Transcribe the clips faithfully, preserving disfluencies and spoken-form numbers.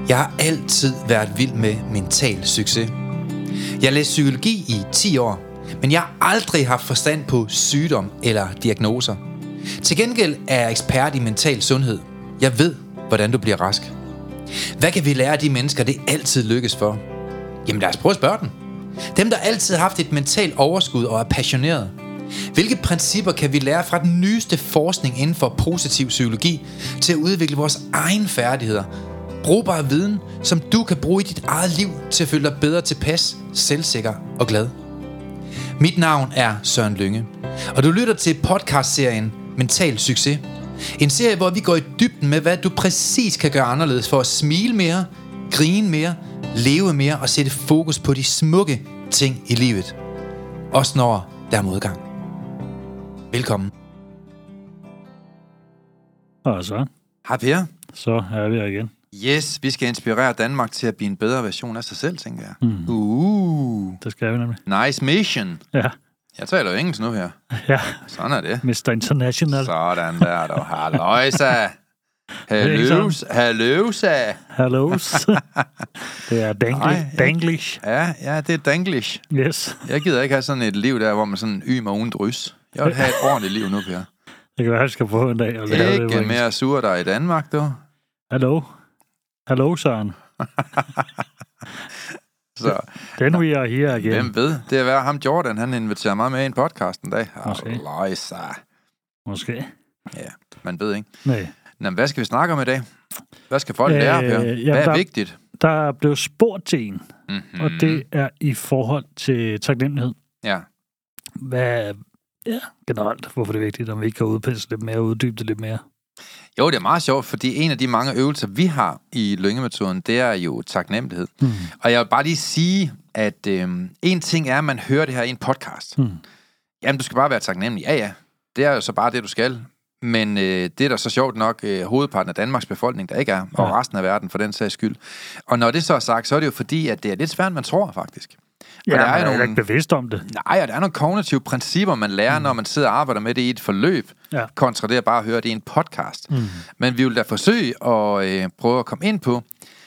Jeg har altid været vild med mental succes. Jeg læste psykologi i ti år, men jeg har aldrig haft forstand på sygdom eller diagnoser. Til gengæld er jeg ekspert i mental sundhed. Jeg ved, hvordan du bliver rask. Hvad kan vi lære af de mennesker, det altid lykkes for? Jamen lad os prøve at spørge dem. Dem, der altid har haft et mentalt overskud og er passioneret. Hvilke principper kan vi lære fra den nyeste forskning inden for positiv psykologi til at udvikle vores egne færdigheder? Brugbar viden, som du kan bruge i dit eget liv til at føle dig bedre tilpas, selvsikker og glad. Mit navn er Søren Lynge, og du lytter til podcastserien Mental Succes. En serie, hvor vi går i dybden med, hvad du præcis kan gøre anderledes for at smile mere, grine mere, leve mere og sætte fokus på de smukke ting i livet. Også når der er modgang. Velkommen. Og så. Hej Per. Så er vi her igen. Yes, vi skal inspirere Danmark til at blive en bedre version af sig selv, tænker jeg. Mm. Uh. Det skal vi nemlig. Nice mission. Ja. Jeg taler jo engelsk nu her. Ja. Sådan er det. mister International. Sådan der, dog. Halløjsa. Halløs. Halløjsa. Halløs. Det er dangli- danglish. Ja, ja, det er danglish. Yes. Jeg gider ikke have sådan et liv der, hvor man sådan ymer uden drys. Jeg vil have et ordentligt liv nu, Per. Det kan være, at jeg skal få en dag. Og lave ikke det mere sur der i Danmark, du. Hallo. Hallo, Søren. Så, den we are here again. Hvem ved? Det er være ham Jordan, han inviterer mig med i en podcast en dag. Måske. Halløjsa. Måske. Ja, man ved ikke. Nej. Nå, hvad skal vi snakke om i dag? Hvad skal folk lære, Per? Øh, ja, hvad er der, vigtigt? Der er blevet spurgt til en, Mm-hmm. og det er i forhold til taknemmelighed. Ja. Hvad, ja, generelt, hvorfor det er vigtigt, om vi ikke kan udpensle lidt mere og uddybe det lidt mere. Jo, det er meget sjovt, fordi en af de mange øvelser, vi har i Lynge-metoden, det er jo taknemmelighed. Mm. Og jeg vil bare lige sige, at øh, en ting er, at man hører det her i en podcast. Mm. Jamen, du skal bare være taknemmelig. Ja, ja, det er jo så bare det, du skal. Men øh, det er der så sjovt nok øh, hovedparten af Danmarks befolkning, der ikke er, og ja. Resten af verden for den sags skyld. Og når det så er sagt, så er det jo fordi, at det er lidt svært, man tror faktisk. Ja, og der er jo nogle, nogle, ikke bevidst om det. Nej, og der er nogle kognitive principper, man lærer, mm. når man sidder og arbejder med det i et forløb, ja. kontra det at bare høre det i en podcast. Mm. Men vi vil da forsøge at øh, prøve at komme ind på,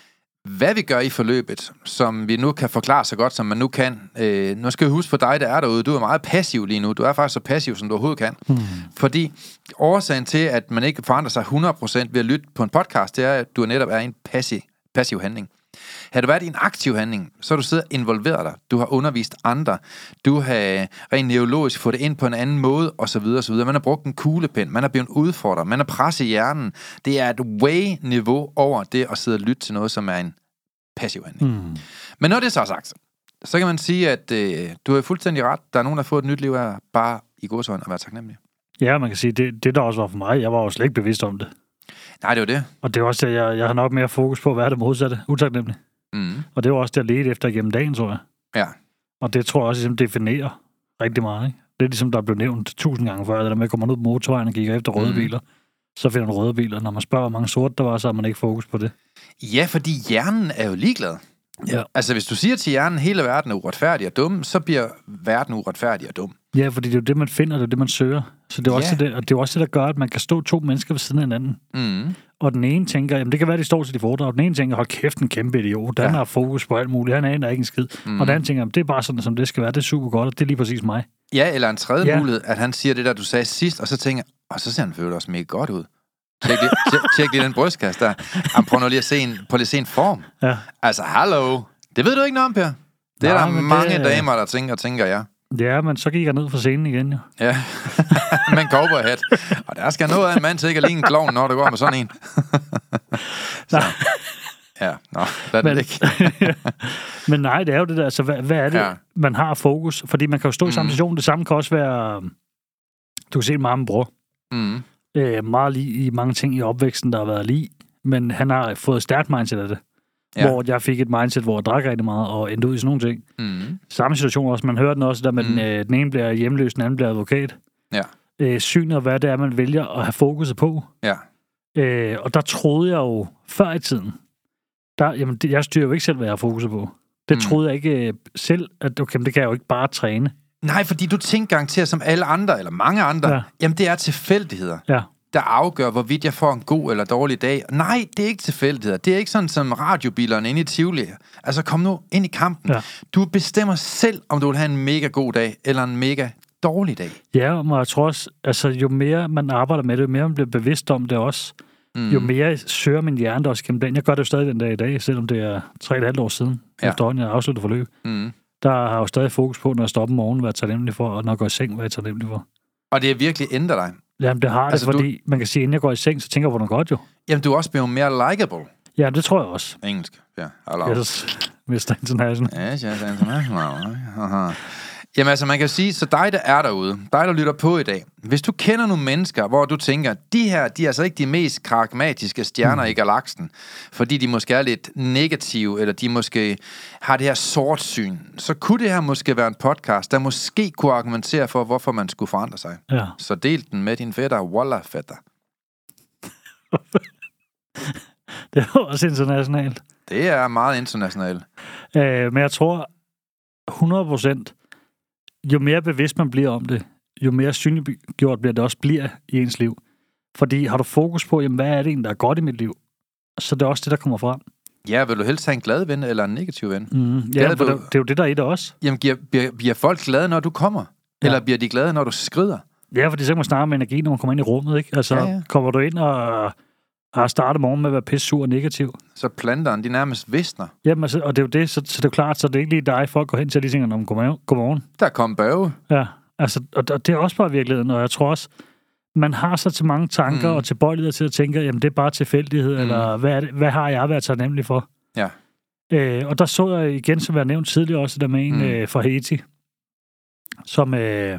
hvad vi gør i forløbet, som vi nu kan forklare så godt, som man nu kan. Øh, nu skal vi huske på dig, der er derude. Du er meget passiv lige nu. Du er faktisk så passiv, som du overhovedet kan. Mm. Fordi årsagen til, at man ikke forandrer sig hundrede procent ved at lytte på en podcast, det er, at du netop er i en passiv, passiv handling. Har du været i en aktiv handling, så har du siddet og involveret dig. Du har undervist andre. Du har rent neurologisk fået det ind på en anden måde, osv. osv. Man har brugt en kuglepen. Man har blevet udfordret. Man har presset hjernen. Det er et way-niveau over det at sidde og lytte til noget, som er en passiv handling. Mm. Men når det så er sagt, så kan man sige, at øh, du har fuldstændig ret. Der er nogen, der har fået et nyt liv af bare i gåsøjne at være taknemmelig. Ja, man kan sige, det, det der også var for mig, jeg var jo slet ikke bevidst om det. Nej, det var det. Og det er også det, jeg, jeg har nok mere fokus på, hvad er det modsatte, utaknemmelig. Mm. Og det var også det, jeg ledte efter gennem dagen, tror jeg. Ja. Og det tror jeg også ligesom definerer rigtig meget, ikke? Det er ligesom, der er blevet nævnt tusind gange før, det der med, at kommer man ud på motorvejen og kigger efter røde mm. biler, så finder man røde biler. Når man spørger, hvor mange sorte der var, så har man ikke fokus på det. Ja, fordi hjernen er jo ligeglad. Ja. Altså, hvis du siger til hjernen, at hele verden er uretfærdig og dum, så bliver verden uretfærdig og dum. Ja, fordi det er jo det, man finder, det er det, man søger. Så det er, ja. også det, og det er også det, der gør, at man kan stå to mennesker ved siden af hinanden. Mm. Og den ene tænker, jamen det kan være, de står til de foredrag, og den ene tænker, hold kæft, en kæmpe idiot. Den ja. har fokus på alt muligt, han aner ikke en skid. Mm. Og den anden tænker, jamen det er bare sådan, som det skal være, det er super godt, og det er lige præcis mig. Ja, eller en tredje ja. mulighed, at han siger det der, du sagde sidst, og så tænker, og så ser han føler også mega godt ud. Tjek lige, tjek, tjek lige den brystkasse der. Han prøver lige at se en, prøv lige at se en form. Ja. Altså, hallo. Det ved du ikke noget om, Per. Det Nej, er der mange det... damer, der tænker, tænker jeg. Ja, men så gik jeg ned fra scenen igen, jo. Ja, med en cowboyhat. Og der skal noget af en mand til ikke at ligne en klovn, når det går med sådan en. Så. Ja, nå, lad det ikke. Men nej, det er jo det der, altså, hvad, hvad er det, ja. man har fokus? Fordi man kan jo stå i samme mm. situation. Det samme kan også være, du kan se meget med bror. Mm. Øh, meget lige i mange ting i opvæksten, der har været lige. Men han har fået et stærkt mindset af det. Ja. Hvor jeg fik et mindset, hvor jeg drak rigtig meget og endte ud i sådan nogle ting. Mm. Samme situation også. Man hører den også, der med mm. den, øh, den ene bliver hjemløs, den anden bliver advokat. Ja. Øh, synet og hvad det er, man vælger at have fokuset på. Ja. Øh, og der troede jeg jo før i tiden, der, jamen, det, jeg styrer jo ikke selv, hvad jeg har fokuset på. Det mm. troede jeg ikke øh, selv, at okay, det kan jeg jo ikke bare træne. Nej, fordi du tænker garanteret som alle andre, eller mange andre, ja. Jamen det er tilfældigheder. Ja. der afgør, hvorvidt jeg får en god eller dårlig dag. Nej, det er ikke tilfældigheder. Det er ikke sådan som radiobilerne inde i Tivoli. Altså, kom nu ind i kampen. Ja. Du bestemmer selv, om du vil have en mega god dag, eller en mega dårlig dag. Ja, men jeg tror også, altså, jo mere man arbejder med det, jo mere man bliver bevidst om det også, mm. jo mere søger min hjerne også gennem den. Jeg gør det jo stadig den dag i dag, selvom det er tre og et halvt år siden, ja. efterhånden jeg har afsluttet forløb. Mm. Der har jeg jo stadig fokus på, når jeg står op om morgenen, hvad jeg tager nemlig for, og når jeg går i seng, hvad jeg tager nemlig for. Og det er virkelig ændret dig. Jamen, det har altså, det, fordi du... man kan sige, inden jeg går i seng, så tænker jeg på noget godt jo. Jamen, du er også blevet mere likable. Ja, det tror jeg også. Engelsk, ja. Hello. Yes, mister International. Yes, yes, International. Aha. Jamen altså, man kan sige, så dig, der er derude, dig, der lytter på i dag, hvis du kender nogle mennesker, hvor du tænker, de her, de er altså ikke de mest karismatiske stjerner mm. i galaksen, fordi de måske er lidt negative, eller de måske har det her sortsyn, så kunne det her måske være en podcast, der måske kunne argumentere for, hvorfor man skulle forandre sig. Ja. Så del den med din fætter, wallah fætter. Det er også internationalt. Det er meget internationalt. Øh, men jeg tror, hundrede procent, jo mere bevidst man bliver om det, jo mere synliggjort bliver det også bliver i ens liv. Fordi har du fokus på, jamen, hvad er det egentlig, der er godt i mit liv, så det er også det, der kommer frem. Ja, vil du helst have en glad ven eller en negativ ven? Mm, ja, det, du... det er jo det, der er i det også. Jamen, bliver, bliver, bliver folk glade, når du kommer? Ja. Eller bliver de glade, når du skrider? Ja, fordi så kan man snakke med energi, når man kommer ind i rummet, ikke? Altså, ja, ja. Kommer du ind og har startet morgen med at være pisse sur og negativ. Så planteren, de nærmest visner. Jamen, altså, og det er jo det, så, så det er jo klart, så det er ikke lige dig, folk går hen til, at de tænker, om godmorgen. Der kom bøve. Ja, altså, og, og det er også bare virkeligheden, og jeg tror også, man har så til mange tanker mm. og tilbøjeligheder til at tænke, jamen, det er bare tilfældighed, mm. eller hvad, er det, hvad har jeg været taknemmelig for? Ja. Øh, og der så jeg igen, som jeg nævnt tidligere også, der med en mm. øh, fra Haiti, som øh,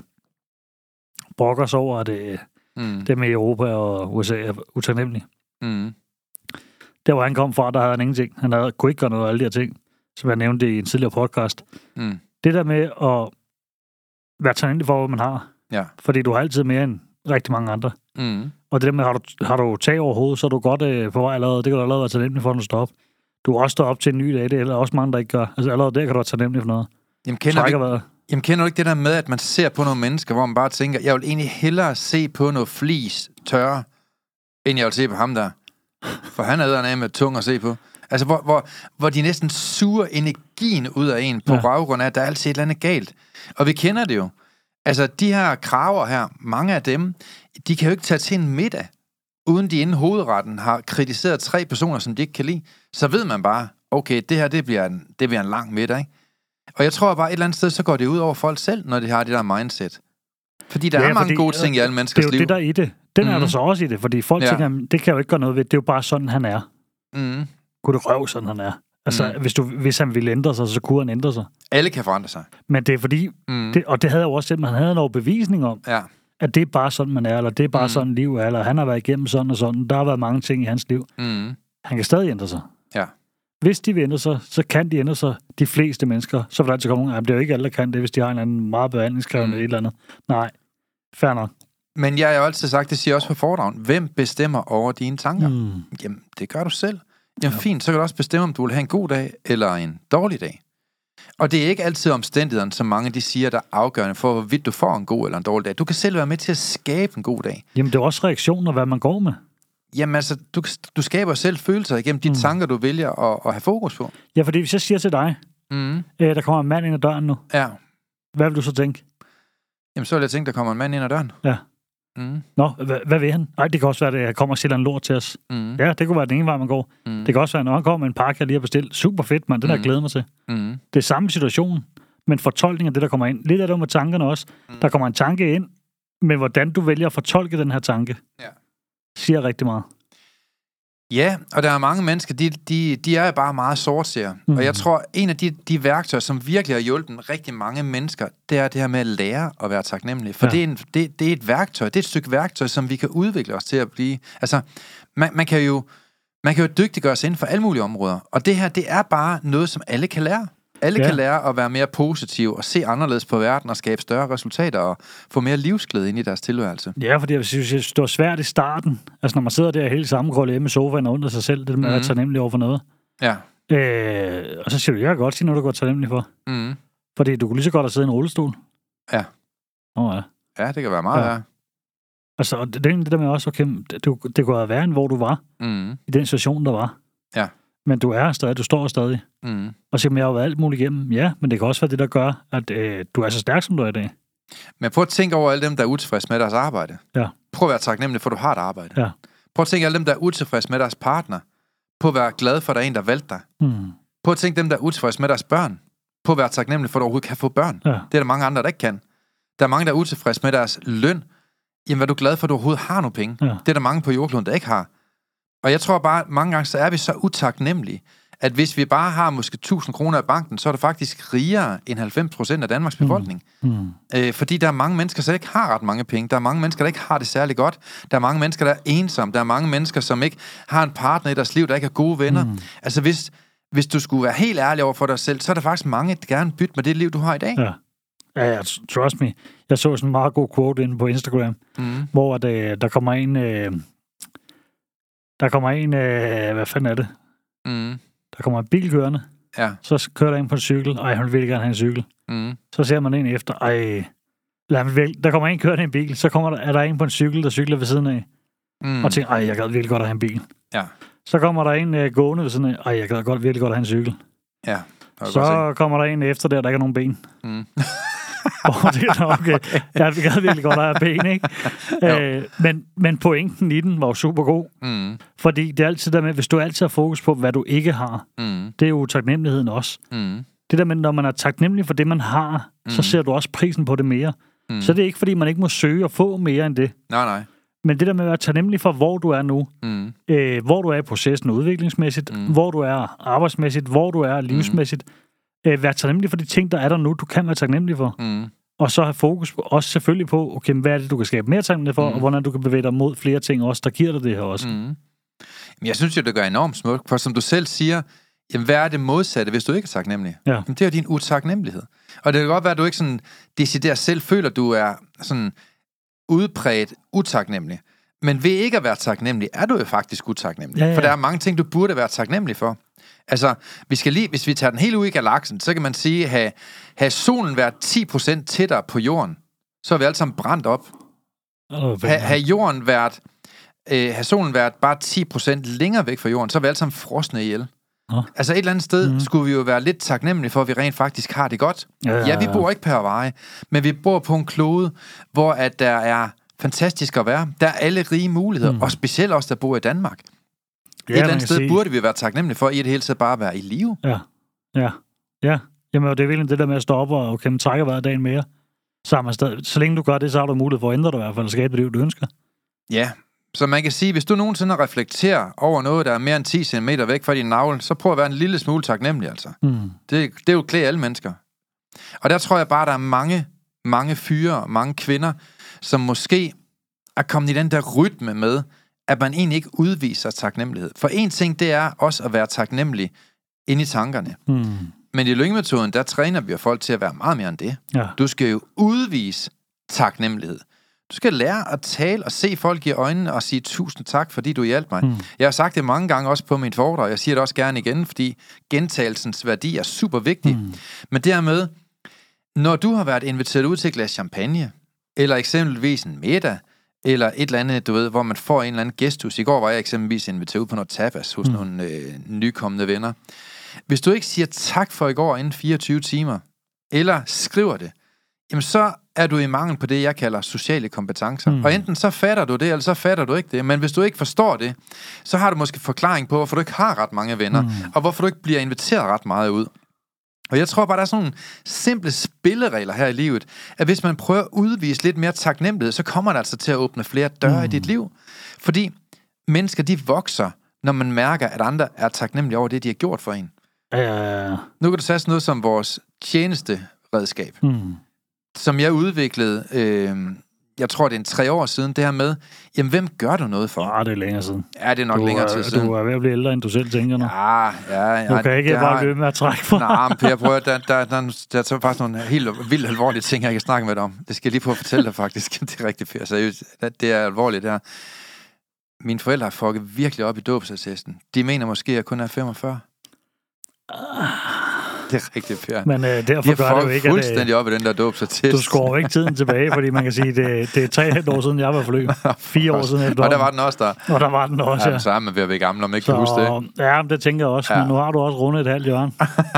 brokker sig over, at øh, mm. det med Europa og U S A er utaknemmelig. Mm. Der hvor han kom fra, der havde han ingenting. Han havde, kunne ikke gøre noget af alle de her ting, som jeg nævnte i en tidligere podcast. Mm. Det der med at være taknemmelig for, hvad man har. Ja. Fordi du har altid mere end rigtig mange andre. Mm. Og det der med, har du, har du tag over hovedet, så er du godt øh, på vej allerede. Det kan du allerede være taknemmelig for, når du står op. Du har også stået op til en ny dag, det er der også mange, der ikke gør. Altså allerede der kan du være taknemmelig for noget. Jamen kender, du ikke, jamen kender du ikke det der med, at man ser på nogle mennesker, hvor man bare tænker, jeg vil egentlig hellere se på noget flis tørre, end jeg vil se på ham der. For han er eddermame med tung at se på. Altså, hvor, hvor, hvor de næsten suger energien ud af en på ja. baggrund af, at der er altid et eller andet galt. Og vi kender det jo. Altså, de her kraver her, mange af dem, de kan jo ikke tage til en middag, uden de inden hovedretten har kritiseret tre personer, som de ikke kan lide. Så ved man bare, okay, det her, det bliver en, det bliver en lang middag, ikke? Og jeg tror bare, et eller andet sted, så går det ud over folk selv, når de har det der mindset. Fordi der ja, er mange fordi, gode ting i alle menneskers liv. Det er jo liv. Det, der er i det. Den mm. er der så også i det, fordi folk ja. tænker, det kan jo ikke gøre noget ved, det er jo bare sådan, han er. Mm. Kunne det røv, sådan han er. Altså, mm. hvis, du, hvis han ville ændre sig, så kunne han ændre sig. Alle kan forandre sig. Men det er fordi, mm. det, og det havde jeg jo også set, man havde noget bevisning om, ja. at det er bare sådan, man er, eller det er bare mm. sådan, liv er, eller han har været igennem sådan og sådan. Der har været mange ting i hans liv. Mm. Han kan stadig ændre sig. Ja. Hvis de vil ændre sig, så kan de ændre sig, de fleste mennesker. Så vil der altid komme nogen, det er jo ikke alle, der kan det, hvis de har en anden meget behandlingskrævende mm. et eller andet. Nej, fair nok. Men jeg har jo altid sagt, det siger også på foredragen, hvem bestemmer over dine tanker? Mm. Jamen, det gør du selv. Jamen ja. Fint, så kan du også bestemme, om du vil have en god dag eller en dårlig dag. Og det er ikke altid omstændighederne, som mange de siger, der er afgørende for, hvorvidt du får en god eller en dårlig dag. Du kan selv være med til at skabe en god dag. Jamen, det er også reaktioner, hvad man går med. Jamen altså, du, du skaber selv følelser igennem de mm. tanker, du vælger at, at have fokus på. Ja, fordi hvis jeg siger til dig, mm. øh, der kommer en mand ind ad døren nu. Ja. Hvad vil du så tænke? Jamen, så vil jeg tænke, der kommer en mand ind ad døren. Ja. Mm. Nå, hvad, hvad vil han? Ej, det kan også være, at jeg kommer og sælger en lort til os. Mm. Ja, det kunne være den ene vej, man går. Mm. Det kan også være, når han kommer med en pakke, jeg lige har bestilt. Super fedt, mand. Den har jeg glædet mig til. Mm. Det er samme situation, men fortolkning af det, der kommer ind. Lidt af det med tankerne også. Mm. Der kommer en tanke ind, men hvordan du vælger at fortolke den her tanke, ja. siger rigtig meget. Ja, og der er mange mennesker, de, de, de er bare meget sortseere. Mm. Og jeg tror, en af de, de værktøjer, som virkelig har hjulpet rigtig mange mennesker, det er det her med at lære at være taknemmelig. For ja. det, er en, det, det er et værktøj, det er et stykke værktøj, som vi kan udvikle os til at blive. Altså, man, man kan jo man kan jo dygtiggøre sig inden for alle mulige områder. Og det her, det er bare noget, som alle kan lære. Alle ja. kan lære at være mere positive og se anderledes på verden og skabe større resultater og få mere livsglæde ind i deres tilværelse. Ja, fordi jeg synes, det var svært i starten. Altså, når man sidder der helt sammenkrøllet hjemme i sofaen og under sig selv, det med mm. at tage nemlig over for noget. Ja. Øh, og så siger du, jeg kan godt sige noget, du går tage nemlig for. Mm. Fordi du kunne lige så godt have siddet i en rullestol. Ja. Åh, ja. Ja, det kan være meget, ja. ja. Altså, og det, det der med også, okay, det, det kunne have været end, hvor du var, mm. i den situation, der var. Ja. Men du er stadig, du står stadig. Mm. Og så jeg har jo været alt muligt igennem. Ja, men det kan også være det, der gør, at øh, du er så stærk, som du er i dag. Men prøv at tænke over alle dem, der er utilfredse med deres arbejde. Ja. Prøv at være taknemmelig for, at du har et arbejde. Ja. Prøv at tænke alle dem, der er utilfredse med deres partner. På at være glad for, at der er en, der valgte dig. Mm. Prøv at tænke dem, der er utilfredse med deres børn. På at være taknemmelig for, at du overhovedet kan få børn. Ja. Det er der mange andre, der ikke kan. Der er mange, der er utilfredse med deres løn. Jamen, hvad er du glad for, at du overhovedet har nogle penge? Ja. Det er der mange på jordkloden, der ikke har. Og jeg tror bare, at mange gange, så er vi så utaknemmelige, at hvis vi bare har måske tusind kroner i banken, så er det faktisk rigere end halvfems procent af Danmarks befolkning. Mm. Mm. Øh, fordi der er mange mennesker, som ikke har ret mange penge. Der er mange mennesker, der ikke har det særlig godt. Der er mange mennesker, der er ensomme. Der er mange mennesker, som ikke har en partner i deres liv, der ikke har gode venner. Mm. Altså, hvis, hvis du skulle være helt ærlig over for dig selv, så er der faktisk mange, der gerne bytte med det liv, du har i dag. Ja. Ja, ja, trust me. Jeg så sådan en meget god quote inde på Instagram, mm. hvor det, der kommer en... Øh, der kommer en... Øh, hvad fanden er det? Mm. Der kommer en bil kørende. Ja. Så kører der en på en cykel. Ej, han vil virkelig gerne have en cykel. Mm. Så ser man en efter. Ej, der kommer en kørende i en bil. Så kommer der, er der en på en cykel, der cykler ved siden af. Mm. Og tænker, ej, jeg gad virkelig godt at have en bil. Ja. Så kommer der en uh, gående ved siden af. Ej, jeg gad godt, virkelig godt at have en cykel. Ja. Så kommer der en efter der, der ikke er nogen ben. Mm. Og det er okay. Jeg gad virkelig godt at have ben, ikke? øh, men, men pointen i den var jo super god. Mm. Fordi det er altid der med, hvis du altid har fokus på, hvad du ikke har, mm. det er jo taknemmeligheden også. Mm. Det der med, når man er taknemmelig for det, man har, mm. så ser du også prisen på det mere. Mm. Så det er ikke, fordi man ikke må søge og få mere end det. Nej, nej. Men det der med at være taknemmelig for, hvor du er nu, mm. øh, hvor du er i processen udviklingsmæssigt, mm. hvor du er arbejdsmæssigt, hvor du er livsmæssigt, mm. øh, være taknemmelig for de ting, der er der nu, du kan være taknemmelig for. Mm. Og så have fokus på, også selvfølgelig på, okay, hvad er det, du kan skabe mere taknemmelig for, mm. og hvordan du kan bevæge dig mod flere ting også, der giver dig det her også. Mm. Jeg synes jo, det gør enormt smukt, for som du selv siger, jamen, hvad er det modsatte, hvis du ikke er taknemmelig? Ja. Jamen, det er jo din utaknemmelighed. Og det kan godt være, at du ikke sådan decideret selv føler, at du er sådan udpræget utaknemmelig. Men ved ikke at være taknemmelig, er du jo faktisk utaknemmelig. Ja, ja. For der er mange ting, du burde være taknemmelig for. Altså, vi skal lige, hvis vi tager den helt ud i galaksen, så kan man sige, have, have solen været ti procent tættere på jorden, så er vi alle sammen brændt op. Oh, ha, have jorden været, øh, have solen været bare ti procent længere væk fra jorden, så er vi alle sammen frosne ihjel. Oh. Altså et eller andet sted mm. skulle vi jo være lidt taknemmelige for, at vi rent faktisk har det godt. Ja, ja, ja. ja vi bor ikke på Hawaii, men vi bor på en klode, hvor at der er fantastisk at være. Der er alle rige muligheder, mm. og specielt os, der bor i Danmark. Ja, et eller andet sted sige. Burde vi være taknemmelige for, i det hele taget bare at være i live. Ja, ja, ja. Jamen, det er virkelig det der med at stoppe og kan trække hver dag mere. Så, man stadig, så længe du gør det, så har du mulighed for at ændre dig i hvert fald, og skabe det liv, du ønsker. Ja, så man kan sige, hvis du nogensinde reflekterer over noget, der er mere end ti centimeter væk fra din navle, så prøv at være en lille smule taknemmelig, altså. Mm. Det, det er jo klæde alle mennesker. Og der tror jeg bare, der er mange, mange fyre, mange kvinder, som måske er kommet i den der rytme med, at man egentlig ikke udviser taknemmelighed. For en ting, det er også at være taknemmelig inde i tankerne. Mm. Men i lyngemetoden, der træner vi jo folk til at være meget mere end det. Ja. Du skal jo udvise taknemmelighed. Du skal lære at tale og se folk i øjnene og sige tusind tak, fordi du hjalp mig. Mm. Jeg har sagt det mange gange også på mit foredrag. Jeg siger det også gerne igen, fordi gentagelsens værdi er super vigtig. Mm. Men dermed, når du har været inviteret ud til et glas champagne, eller eksempelvis en middag, eller et eller andet, du ved, hvor man får en eller anden gæsthus. I går var jeg eksempelvis inviteret ud på noget tapas hos mm. nogle øh, nykommende venner. Hvis du ikke siger tak for i går inden fireogtyve timer, eller skriver det, jamen så er du i mangel på det, jeg kalder sociale kompetencer. Mm. Og enten så fatter du det, eller så fatter du ikke det. Men hvis du ikke forstår det, så har du måske forklaring på, hvorfor du ikke har ret mange venner, mm. og hvorfor du ikke bliver inviteret ret meget ud. Og jeg tror bare, der er sådan nogle simple spilleregler her i livet, at hvis man prøver at udvise lidt mere taknemmelighed, så kommer det altså til at åbne flere døre mm. i dit liv. Fordi mennesker, de vokser, når man mærker, at andre er taknemmelige over det, de har gjort for en. Uh. Nu kan du sige sådan noget som vores tjenesteredskab, mm. som jeg udviklede, øh, jeg tror, det er en tre år siden, det her med, jamen, hvem gør du noget for? Ja, det er længere siden. Ja, det er nok du længere er, tid siden. Du er ved at blive ældre, end du selv tænker nu. Ja, ja, ja. Du kan ikke bare løbe med at trække for. Nej, men Per, prøv at, der, der, der, der er faktisk nogle helt vildt alvorlige ting, jeg kan snakke med dig om. Det skal jeg lige prøve at fortælle dig, faktisk. Det er rigtigt, Per. Seriøst. Det er alvorligt, det her. Mine forældre har fucket virkelig op i dåbsattesten. De mener måske, at jeg kun er femogfyrre. Det er rigtigt, Per. Men øh, derfor gør det jo ikke, at... fuldstændig op i den der dåbsattest. Du skår ikke tiden tilbage, fordi man kan sige, det, det er tre og et halvt år siden, jeg var forløb. Fire år siden efter. Og der var den også der. Og der var den også, ja. Ja, så er man ved at være gammel, om ikke kan huske det. Ja, det tænker jeg også. Ja. Men nu har du også rundet et halvt hjørne.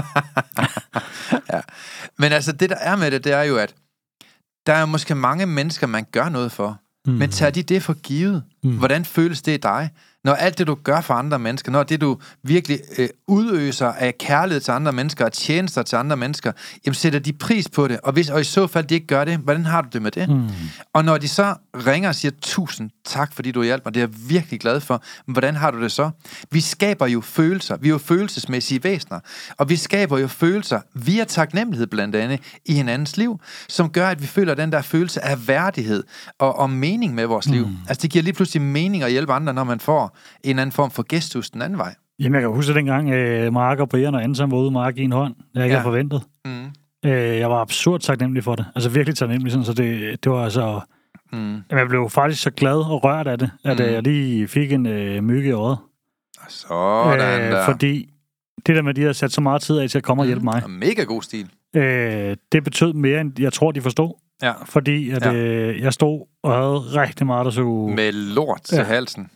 Ja. Men altså, det der er med det, det er jo, at der er måske mange mennesker, man gør noget for. Mm. Men tager de det for givet? Mm. Hvordan føles det i dig? Når alt det, du gør for andre mennesker, når det, du virkelig øh, udøser af kærlighed til andre mennesker, og tjenester til andre mennesker, jamen sætter de pris på det. Og, hvis, og i så fald, de ikke gør det, hvordan har du det med det? Mm. Og når de så ringer og siger, tusind tak, fordi du hjalp mig, det er jeg virkelig glad for, men hvordan har du det så? Vi skaber jo følelser. Vi er jo følelsesmæssige væsener. Og vi skaber jo følelser via taknemmelighed blandt andet i hinandens liv, som gør, at vi føler den der følelse af værdighed og, og mening med vores liv. Mm. Altså, det giver lige pludselig mening at hjælpe andre, når man får en eller anden form for gestus den anden vej. Jamen, jeg kan huske dengang, øh, Mark og Brian og Anselm var ude med Mark i en hånd, jeg ikke ja. havde forventet. Mm. Øh, jeg var absurd taknemmelig for det. Altså virkelig taknemmelig, sådan, så det, det var altså... Mm. Jamen, jeg blev faktisk så glad og rørt af det, at mm. jeg lige fik en øh, mygge i øjet. Sådan øh, der. Fordi det der med, at de havde sat så meget tid af til at komme mm. og hjælpe mig. Mega god stil. Øh, det betød mere, end jeg tror, de forstod. Ja. Fordi at, ja. øh, jeg stod og havde rigtig meget, der så... Med lort til ja. halsen.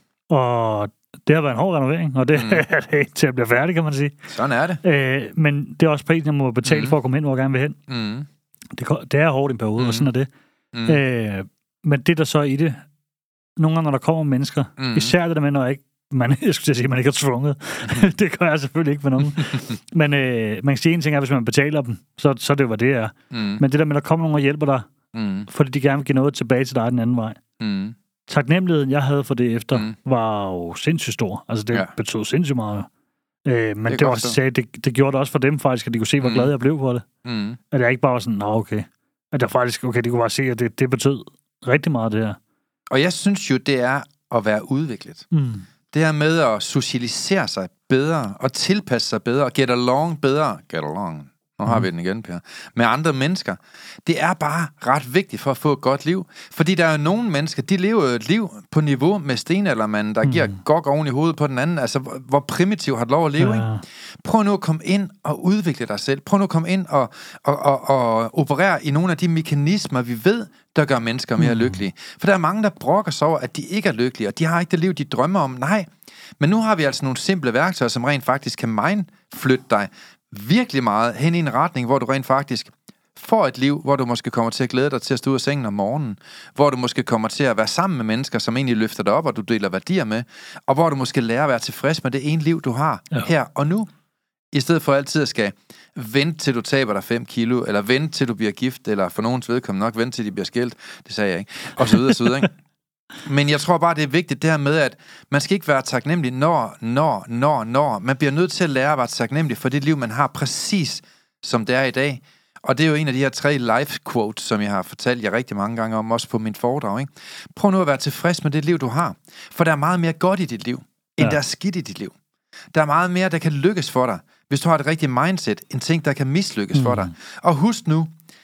Og det har været en hård renovering, og det mm. er det til at blive færdig, kan man sige. Sådan er det. Øh, men det er også prisen, jeg må betale mm. for at komme hen, hvor jeg gerne vil hen. Mm. Det, det er hårdt i en periode, mm. og sådan er det. Mm. Øh, men det der så i det, nogle gange, når der kommer mennesker, mm. især det der med, når jeg ikke, man, jeg skulle sige, man ikke er tvunget. Mm. Det gør jeg selvfølgelig ikke for nogen. Men øh, man kan sige en ting er, hvis man betaler dem, så, så det var det er. Mm. Men det der med, der kommer nogen og hjælper dig, mm. fordi de gerne vil give noget tilbage til dig den anden vej. Mm. Taknemmeligheden, jeg havde for det efter, mm. var jo sindssygt stor. Altså, det ja. betød sindssygt meget. Øh, men det, det, også, sagde, det, det gjorde det også for dem faktisk, at de kunne se, hvor mm. glad jeg blev for det. Mm. At jeg ikke bare var sådan, nå okay. At jeg faktisk, okay, de kunne bare se, at det, det betød rigtig meget, det her. Og jeg synes jo, det er at være udviklet. Mm. Det her med at socialisere sig bedre, og tilpasse sig bedre, og get along bedre. Get along. Nu har vi den igen, Per. Med andre mennesker. Det er bare ret vigtigt for at få et godt liv. Fordi der er jo nogle mennesker, de lever jo et liv på niveau med stenaldermanden, der mm. giver gok oven i hovedet på den anden. Altså, hvor primitiv har du lov at leve, ja. ikke? Prøv nu at komme ind og udvikle dig selv. Prøv nu at komme ind og, og, og, og operere i nogle af de mekanismer, vi ved, der gør mennesker mere mm. lykkelige. For der er mange, der brokker sig over, at de ikke er lykkelige, og de har ikke det liv, de drømmer om. Nej, men nu har vi altså nogle simple værktøjer, som rent faktisk kan mindflytte dig virkelig meget hen i en retning, hvor du rent faktisk får et liv, hvor du måske kommer til at glæde dig til at stå ud af sengen om morgenen, hvor du måske kommer til at være sammen med mennesker, som egentlig løfter dig op, og du deler værdier med, og hvor du måske lærer at være tilfreds med det ene liv, du har ja. her og nu, i stedet for altid at skal vente til du taber dig fem kilo, eller vente til du bliver gift, eller for nogens vedkommende nok vente til de bliver skilt, det sagde jeg ikke, og så videre, så videre, ikke? Men jeg tror bare, det er vigtigt det her med, at man skal ikke være taknemmelig, når, når, når, når. Man bliver nødt til at lære at være taknemmelig for det liv, man har præcis som det er i dag. Og det er jo en af de her tre life quotes, som jeg har fortalt jer rigtig mange gange om, også på min foredrag. Ikke? Prøv nu at være tilfreds med det liv, du har. For der er meget mere godt i dit liv, end ja. der er skidt i dit liv. Der er meget mere, der kan lykkes for dig, hvis du har et rigtigt mindset, end ting, der kan mislykkes mm. for dig. Og husk nu,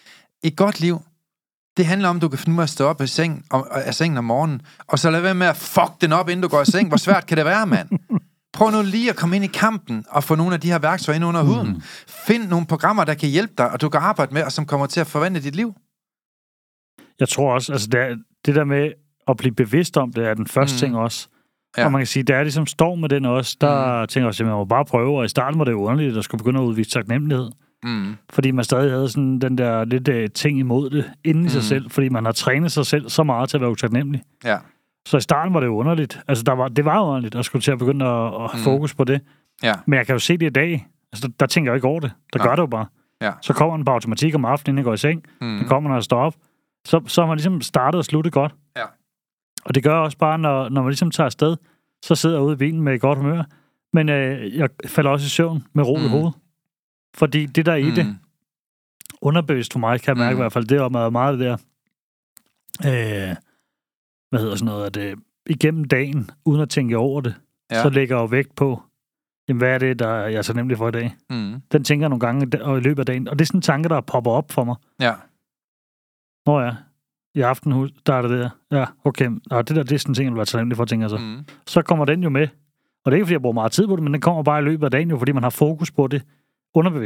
et godt liv, det handler om, at du kan finde ud af at stå op af, seng, af sengen om morgenen, og så lad være med at fuck den op, inden du går i seng. Hvor svært kan det være, mand? Prøv nu lige at komme ind i kampen, og få nogle af de her værktøjer ind under mm. huden. Find nogle programmer, der kan hjælpe dig, og du kan arbejde med, og som kommer til at forvandle dit liv. Jeg tror også, altså det, er, det der med at blive bevidst om det, er den første mm. ting også. Ja. Og man kan sige, der er ligesom står med den også, der mm. tænker jeg, at jeg må bare prøve, og i starten var det underligt, at der skulle begynde at udvise taknemmelighed. Mm. Fordi man stadig havde sådan den der lidt uh, ting imod det inden mm. i sig selv, fordi man har trænet sig selv så meget til at være utaknemmelig. Ja. Så i starten var det jo underligt. Altså, der var, det var jo underligt at skulle til at begynde at, at have mm. fokus på det. Ja. Men jeg kan jo se det i dag. Altså, der, der tænker jeg ikke over det. Der ja. gør det jo bare. Ja. Så kommer den på automatik om aftenen, inden jeg går i seng. Mm. Så kommer når jeg står op. Så, så har man ligesom startet og sluttet godt. Ja. Og det gør også bare, når, når man ligesom tager afsted, så sidder jeg ude i bilen med et godt humør. Men øh, jeg falder også i søvn med ro mm. i hovedet. Fordi det der i mm. det, underbevidst for mig, kan jeg mærke mm. i hvert fald, det er meget, meget det der, øh, hvad hedder sådan noget, at øh, igennem dagen, uden at tænke over det, ja. så lægger jeg jo vægt på, jamen, hvad er det, der jeg er så nemlig for i dag? Mm. Den tænker jeg nogle gange og i løbet af dagen, og det er sådan en tanke, der popper op for mig. Ja. Nå ja, i aften, der er det der. Ja, okay, og det der, det er sådan en ting, jeg vil være så nemlig for, tænker jeg så. Mm. Så kommer den jo med, og det er ikke, fordi jeg bruger meget tid på det, men den kommer bare i løbet af dagen jo, fordi man har fokus på det, underbevidst.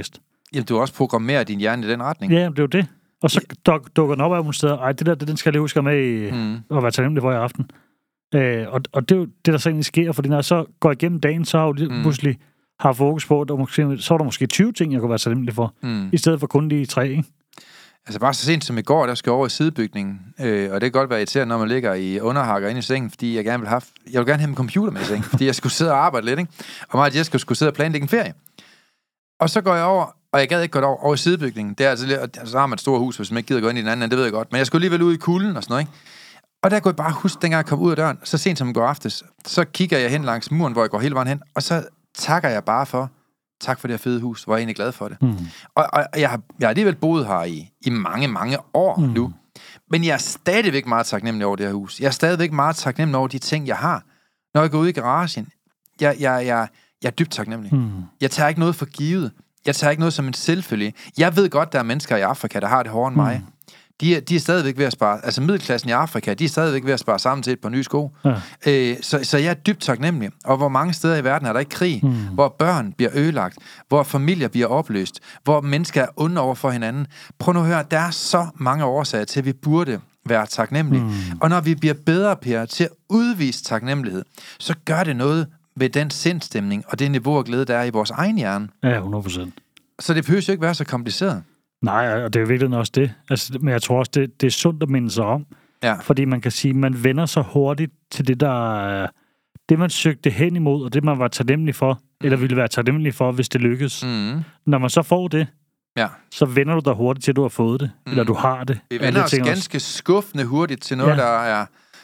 Jamen, du har også programmeret din hjerne i den retning. Ja, det er jo det. Og så duk, dukker den op af nogle steder. Ej, det der, det, den skal jeg lige huske med i, mm. at være taknemmelig for i aften. Øh, og, og det er jo det, der så egentlig sker, fordi når jeg så går igennem dagen, så har jeg jo mm. pludselig har fokus på, at der måske, så er der måske tyve ting, jeg kunne være taknemmelig for, mm. i stedet for kun de tre, ikke? Altså bare så sent som i går, der skal jeg over i sidebygningen, øh, og det kan godt være irriterende, når man ligger i underhakker inde i sengen, fordi jeg gerne vil have, jeg vil gerne have min computer med i sengen, fordi jeg skulle sidde og arbejde lidt, ikke? Og mig og Jessica skulle sidde og planlægge en ferie. Og så går jeg over, og jeg gad ikke gå over, over i sidebygningen. Det er altså, altså, så har man et stort hus, hvis man ikke gider gå ind i den anden, det ved jeg godt. Men jeg skulle alligevel ud i kulden og sådan noget, ikke? Og der kunne jeg bare huske, dengang jeg kom ud af døren, så sent som i går aftes, så kigger jeg hen langs muren, hvor jeg går hele vejen hen, og så takker jeg bare for, tak for det her fede hus, hvor jeg er egentlig glad for det. Mm. Og, og jeg, har, jeg har alligevel boet her i, i mange, mange år mm. nu, men jeg er stadigvæk meget taknemmelig over det her hus. Jeg er stadigvæk meget taknemmelig over de ting, jeg har. Når jeg går ud i garagen, jeg, jeg, jeg, jeg er dybt taknemmelig. Mm. Jeg tager ikke noget for givet. Jeg tager ikke noget som en selvfølge. Jeg ved godt, der er mennesker i Afrika, der har det hårdere end mig. Mm. De er, de er stadigvæk ved at spare, altså middelklassen i Afrika, de er stadigvæk ved at spare sammen til et par nye sko. Ja. Øh, så, så jeg er dybt taknemmelig. Og hvor mange steder i verden er der ikke krig, mm. hvor børn bliver ødelagt, hvor familier bliver opløst, hvor mennesker er onde over for hinanden. Prøv nu at høre, der er så mange årsager til, at vi burde være taknemmelige. Mm. Og når vi bliver bedre, Per, til at udvise taknemmelighed, så gør det noget ved den sindstemning og det niveau af glæde, der er i vores egen hjerne. Ja, hundrede procent. Så det behøver jo ikke være så kompliceret. Nej, og det er virkelig også det. Altså, men jeg tror også, det, det er sundt at minde sig om. Ja. Fordi man kan sige, at man vender sig hurtigt til det, der det, man søgte hen imod, og det, man var taknemmelig for, mm. eller ville være taknemmelig for, hvis det lykkes. Mm. Når man så får det, ja. så vender du dig hurtigt til, at du har fået det, mm. eller du har det. Vi vender os ganske også skuffende hurtigt til noget, ja. der er,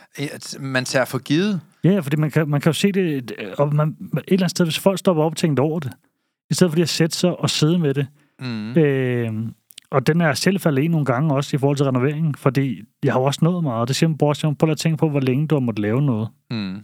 man tager for givet. Ja, fordi man kan, man kan jo se det, og man, et eller andet sted, hvis folk stopper op og tænker over det, i stedet for at sætte sig og sidde med det. Mm. Øh, Og den er selv faldet i nogle gange også i forhold til renoveringen, fordi jeg har også nået meget. Det siger man, bror, prøv at tænke på, hvor længe du har måttet lave noget. Mm.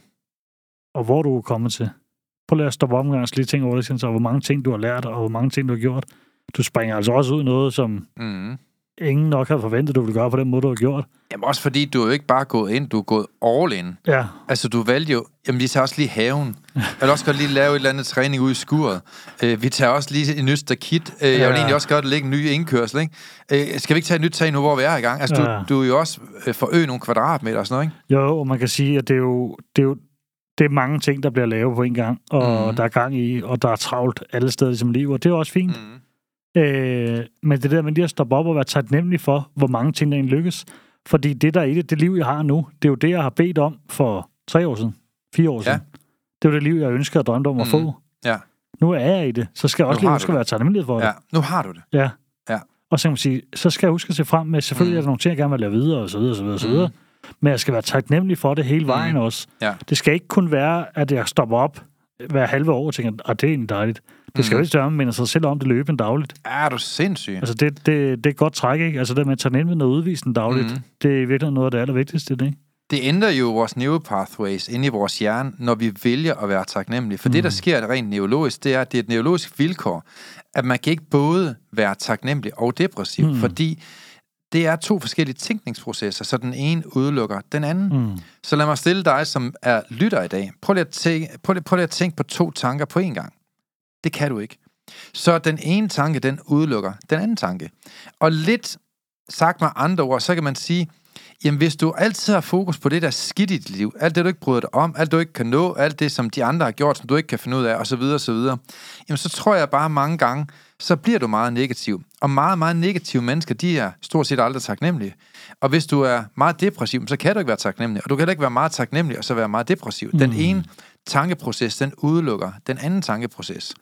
Og hvor du er kommet til. Prøv at stoppe omgang og lige tænke over det, så hvor mange ting du har lært, og hvor mange ting du har gjort. Du springer altså også ud noget, som mm. ingen nok havde forventet, du ville gøre på den måde, du har gjort. Jamen også fordi, du er jo ikke bare gået ind, du er gået all in. Ja. Altså du valgte jo, jamen vi tager også lige haven. Jeg vil også godt lige lave et eller andet træning ude i skuret. Uh, vi tager også lige en nyt stakit. Uh, ja. Jeg vil egentlig også godt lægge en ny indkørsel, ikke? Uh, skal vi ikke tage et nyt tag nu, hvor vi er i gang? Altså ja. du, du er jo også uh, forøget nogle kvadratmeter og sådan noget, ikke? Jo, og man kan sige, at det er jo, det er jo det er mange ting, der bliver lavet på en gang, og mm. der er gang i, og der er travlt alle steder i som liv, og det er også fint. Mm. Uh, men det der med lige at stoppe op og være taknemmelig for, hvor mange ting der egentlig lykkes. Fordi det, der er i det, det liv, jeg har nu, det er jo det, jeg har bedt om for tre år siden, fire år siden. Ja. Det er jo det liv, jeg ønsker og drømte om at mm. få. Ja. Nu er jeg i det, så skal jeg også lige huske at være taknemmelig for det. Ja, nu har du det. Ja. Ja. Og så kan man sige, så skal jeg huske at se frem med, selvfølgelig mm. er der nogle ting, jeg gerne vil lave videre, og så videre, og så videre, og så videre. Mm. Men jeg skal være taknemmelig for det hele vejen mm. også. Ja. Det skal ikke kun være, at jeg stopper op hver halve år og tænker, at det er egentlig dejligt. Det skal jo ikke større, men sig selv om det løbende dagligt. Er du sindssyg? Altså, det, det, det er et godt træk, ikke? Altså, det med at tage ind og udvise den dagligt, mm. det er virkelig noget af det allervigtigste, det, ikke? Det ændrer jo vores neuropathways inde i vores hjerne, når vi vælger at være taknemmelige. For mm. det, der sker rent neurologisk, det er, at det er et neurologisk vilkår, at man kan ikke både være taknemmelig og depressiv, mm. fordi det er to forskellige tænkningsprocesser, så den ene udelukker den anden. Mm. Så lad mig stille dig, som er lytter i dag. Prøv lige at tænke, prøv lige, prøv lige at tænke på to tanker på én gang. Det kan du ikke. Så den ene tanke, den udelukker den anden tanke. Og lidt sagt med andre ord, så kan man sige, jamen hvis du altid har fokus på det, der er skidt i dit liv, alt det, du ikke bryder dig om, alt du ikke kan nå, alt det, som de andre har gjort, som du ikke kan finde ud af, og så videre, og så videre, jamen så tror jeg bare mange gange, så bliver du meget negativ. Og meget, meget negative mennesker, de er stort set aldrig taknemmelige. Og hvis du er meget depressiv, så kan du ikke være taknemmelig. Og du kan heller ikke være meget taknemmelig, og så være meget depressiv. Den mm. ene tankeproces, den udelukker den anden tankeproces.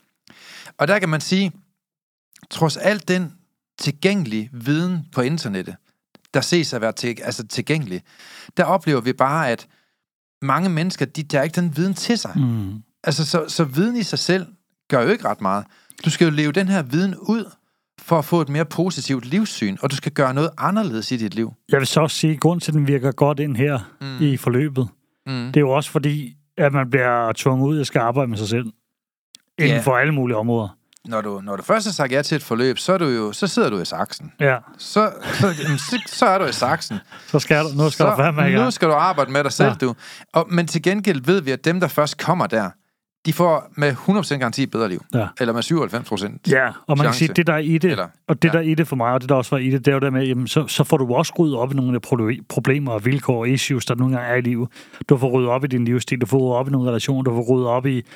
Og der kan man sige, trods alt den tilgængelige viden på internettet, der ses at være til, altså tilgængelig, der oplever vi bare, at mange mennesker, de tager ikke den viden til sig. Mm. Altså, så, så viden i sig selv gør jo ikke ret meget. Du skal jo leve den her viden ud, for at få et mere positivt livssyn, og du skal gøre noget anderledes i dit liv. Jeg vil så også sige, at grunden til, at den virker godt ind her mm. i forløbet, mm. det er jo også fordi, at man bliver tvunget ud, at skal arbejde med sig selv. Inden yeah. for alle mulige områder. Når du, når du først har sagt ja til et forløb, så, er du jo, så sidder du i saksen. Ja. Så, så, så, så er du i saksen. Så skal du, nu skal så, du fandme ikke. Nu skal du arbejde med dig selv, ja. du. Og, men til gengæld ved vi, at dem, der først kommer der, de får med hundrede procent garanti et bedre liv. Ja. Eller med syvoghalvfems procent Ja, og man kan sige, det der er i det, Eller, og det ja. der er i det for mig, og det der også var i det, det er jo der med, jamen, så, så får du også ryddet op i nogle af de problemer og vilkår og issues, der nogle gange er i livet. Du får ryddet op i din livsstil, du får ryddet op i nogle relationer, du får ryddet op i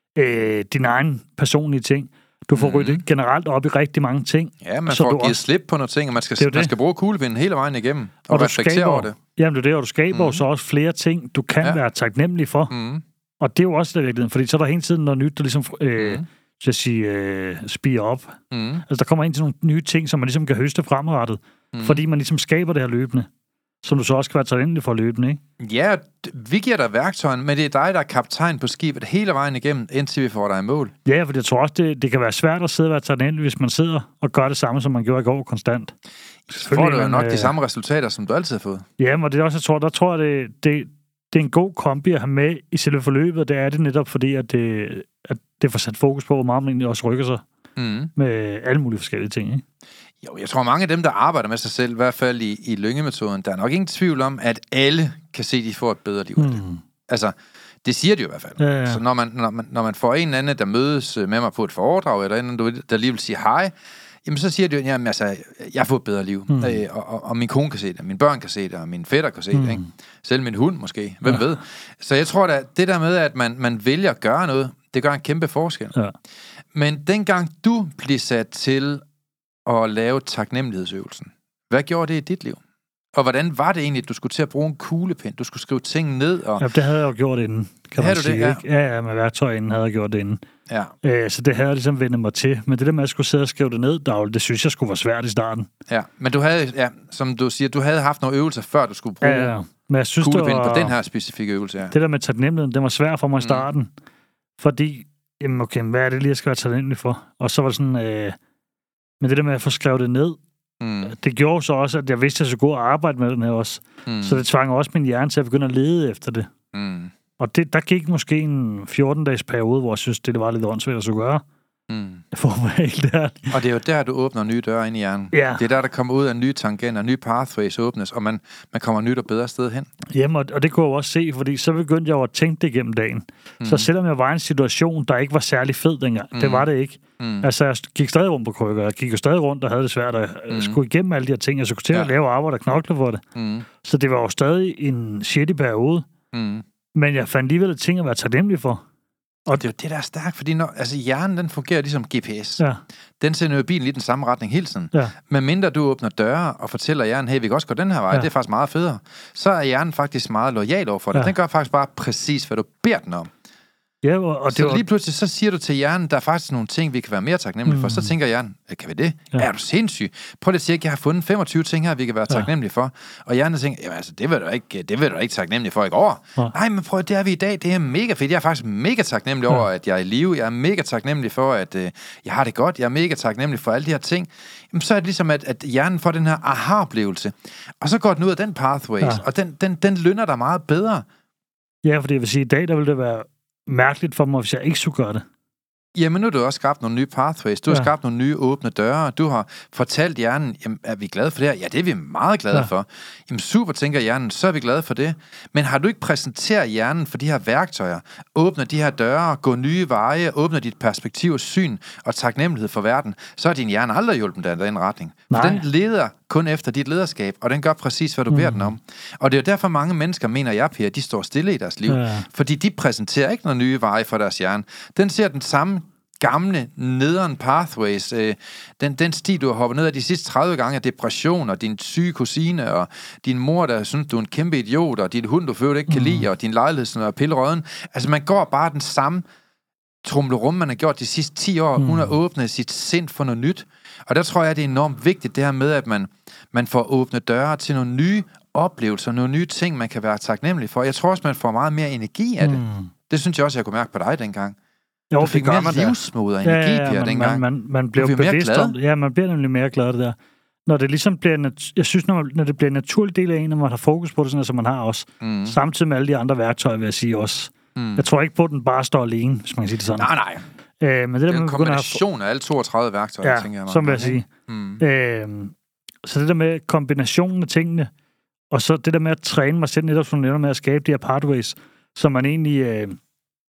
øh, dine egne personlige ting. Du får mm. ryddet generelt op i rigtig mange ting. Ja, man får givet også slip på nogle ting, og man skal, man skal bruge kuglepinden hele vejen igennem, og, og reflektere skaber, over det. Jamen, det er det, og du skaber mm. så også flere ting, du kan ja. være taknemmelig for. Mm. Og det er jo også det virkeligheden, fordi så er der hele tiden noget nyt, der ligesom, øh, mm. så at sige, øh, spiger op. Mm. Altså, der kommer ind til nogle nye ting, som man ligesom kan høste fremadrettet, mm. fordi man ligesom skaber det her løbende, som du så også kan være taknemmelig for løbende, ikke? Ja, vi giver dig værktøjen, men det er dig, der er kaptajn på skibet hele vejen igennem, indtil vi får dig i mål. Ja, for jeg tror også, det, det kan være svært at sidde og være taknemmelig, hvis man sidder og gør det samme, som man gjorde i går konstant. Så får du jo nok øh, de samme resultater, som du altid har fået. Ja, men det er også, jeg tror, der tror jeg, det, det, det er en god kombi at have med i selve forløbet. Det er det netop, fordi at det, at det får sat fokus på, hvor meget man egentlig også rykker sig mm. med alle mulige forskellige ting, ikke? Jo, jeg tror, mange af dem, der arbejder med sig selv, i hvert fald i, i lyngemetoden, der er nok ingen tvivl om, at alle kan se, at de får et bedre liv af det. Mm. Altså, det siger de jo i hvert fald. Ja, ja. Så når man, når, man, når man får en eller anden, der mødes med mig på et foredrag, eller en, der lige vil sige hej, jamen så siger de jo, jamen altså, jeg får et bedre liv. Mm. Øh, og, og, og min kone kan se det, min børn kan se det, og min fætter kan se mm. det, ikke? Selv min hund måske, hvem ja. ved. Så jeg tror, at det der med, at man, man vælger at gøre noget, det gør en kæmpe forskel. Ja. Men dengang du blev sat til at lave taknemmelighedsøvelsen, hvad gjorde det i dit liv? Og hvordan var det egentlig, at du skulle til at bruge en kuglepen? Du skulle skrive ting ned? Og... Ja, det havde jeg jo gjort inden, kan man sige. Det, ja. Ikke? Ja, ja, med værktøj inden havde jeg gjort det inden. Ja. Øh, så det havde jeg ligesom vendt mig til. Men det der med, at jeg skulle sidde og skrive det ned, dagligt, det synes jeg skulle være svært i starten. Ja, men du havde, ja, som du siger, du havde haft nogle øvelser, før du skulle bruge ja, ja. Men jeg synes, kuglepen var... på den her specifikke øvelse. Ja. Det der med taknemmeligheden, det var svært for mig i starten. Mm. Fordi, jamen okay, hvad er det lige, jeg skal være taknemmelig for? Og så var det sådan, øh, men det der med at få skrevet det ned, Mm. det gjorde så også, at jeg vidste, at jeg skulle gå og arbejde med den her også. Mm. Så det tvang også min hjerne til at begynde at lede efter det. Mm. Og det, der gik måske en fjorten-dages periode, hvor jeg synes, det, det var lidt åndssvagt at skulle gøre. Mm. For at være helt der. Og det er jo der, du åbner nye døre ind i hjernen. Ja. Det er der, der kommer ud af nye tangenter, nye pathways åbnes, og man, man kommer nyt og bedre sted hen. Jamen, og, og det kunne jeg også se, fordi så begyndte jeg jo at tænke det gennem dagen. Mm. Så selvom jeg var i en situation, der ikke var særlig fed dengang, mm. det var det ikke. Mm. Altså, jeg gik stadig rundt på krykker, jeg gik jo stadig rundt og havde det svært, og jeg mm. skulle igennem alle de her ting, jeg skulle til at ja. lave arbejde og knokle for det. Mm. Så det var jo stadig en shitty periode. Mm. Men jeg fandt alligevel ting at være taknemmelig for. Og det er jo det, der er stærkt, fordi når, altså hjernen, den fungerer ligesom G P S. Ja. Den sender jo bilen lige den samme retning hele tiden. Ja. Men mindre du åbner døre og fortæller hjernen, hey, vi kan også gå den her vej, ja. det er faktisk meget federe, så er hjernen faktisk meget lojal over for det. Ja. Den gør faktisk bare præcis, hvad du beder den om. Ja, og, og så det var... lige pludselig, så siger du til hjernen, der er faktisk nogle ting, vi kan være mere taknemmelige mm. for. Så tænker hjernen, kan vi det? Ja. Er du sindssyg? Prøv lige at sige, at jeg har fundet femogtyve ting her, vi kan være ja. taknemmelige for. Og hjernen tænker, jamen altså, det vil du ikke, det vil du ikke taknemmelig for i går. Ja. Nej, men prøv, det er vi i dag, det er mega fedt. Jeg er faktisk mega taknemmelig ja. over, at jeg er i live. Jeg er mega taknemmelig for, at øh, jeg har det godt. Jeg er mega taknemmelig for alle de her ting. Jamen, så er det ligesom, at, at hjernen får den her aha-oplevelse. Og så går den ud af den pathways, ja. og den, den, den lønner dig meget bedre. Ja, fordi jeg vil sige, i dag, der vil det være mærkeligt for mig, hvis jeg ikke skulle gøre det. Jamen, nu har du også skabt nogle nye pathways. Du ja. har skabt nogle nye åbne døre. Du har fortalt hjernen, jamen, er vi glade for det her? Ja, det er vi meget glade ja. for. Jamen, super, tænker hjernen, så er vi glade for det. Men har du ikke præsenteret hjernen for de her værktøjer? Åbner de her døre, gå nye veje, åbner dit perspektiv og syn og taknemmelighed for verden, så har din hjerne aldrig hjulpet dig i den retning. For den leder kun efter dit lederskab, og den gør præcis, hvad du mm. beder den om. Og det er jo derfor, mange mennesker, mener jeg, Per, de står stille i deres liv. Ja. Fordi de præsenterer ikke nogle nye veje for deres hjerne. Den ser den samme gamle, nederen pathways, øh, den, den sti, du har hoppet ned af de sidste tredive gange af depression, og din syge kusine, og din mor, der synes, du er en kæmpe idiot, og din hund, du føler ikke kan mm. lide, og din lejlighed, som er pillerøden. Altså, man går bare den samme trumlerum, man har gjort de sidste ti år, mm. uden at åbne sit sind for noget nyt. Og der tror jeg, det er enormt vigtigt, det her med, at man, man får åbnet døre til nogle nye oplevelser, nogle nye ting, man kan være taknemmelig for. Jeg tror også, man får meget mere energi af det. Mm. Det synes jeg også, jeg kunne mærke på dig dengang. Jo, du fik mere livsmod og energi, ja, ja, ja, man, dengang. Man, man, man bliver bevidst om det. Ja, man bliver nemlig mere glad det der. Når det ligesom bliver, nat- jeg synes, når, man, når det bliver en naturlig del af en, når man har fokus på det, sådan, som man har også, mm. samtidig med alle de andre værktøjer, vil jeg sige også. Mm. Jeg tror ikke på, at den bare står alene, hvis man kan sige det sådan. Nej, nej. Øh, men det, det er en kombination af alle toogtredive værktøjer, ja, tænker jeg. Som vil jeg sige. Mm. Øh, så det der med kombinationen af tingene, og så det der med at træne mig selv netop, som netop med at skabe de her pathways, som man egentlig... Øh,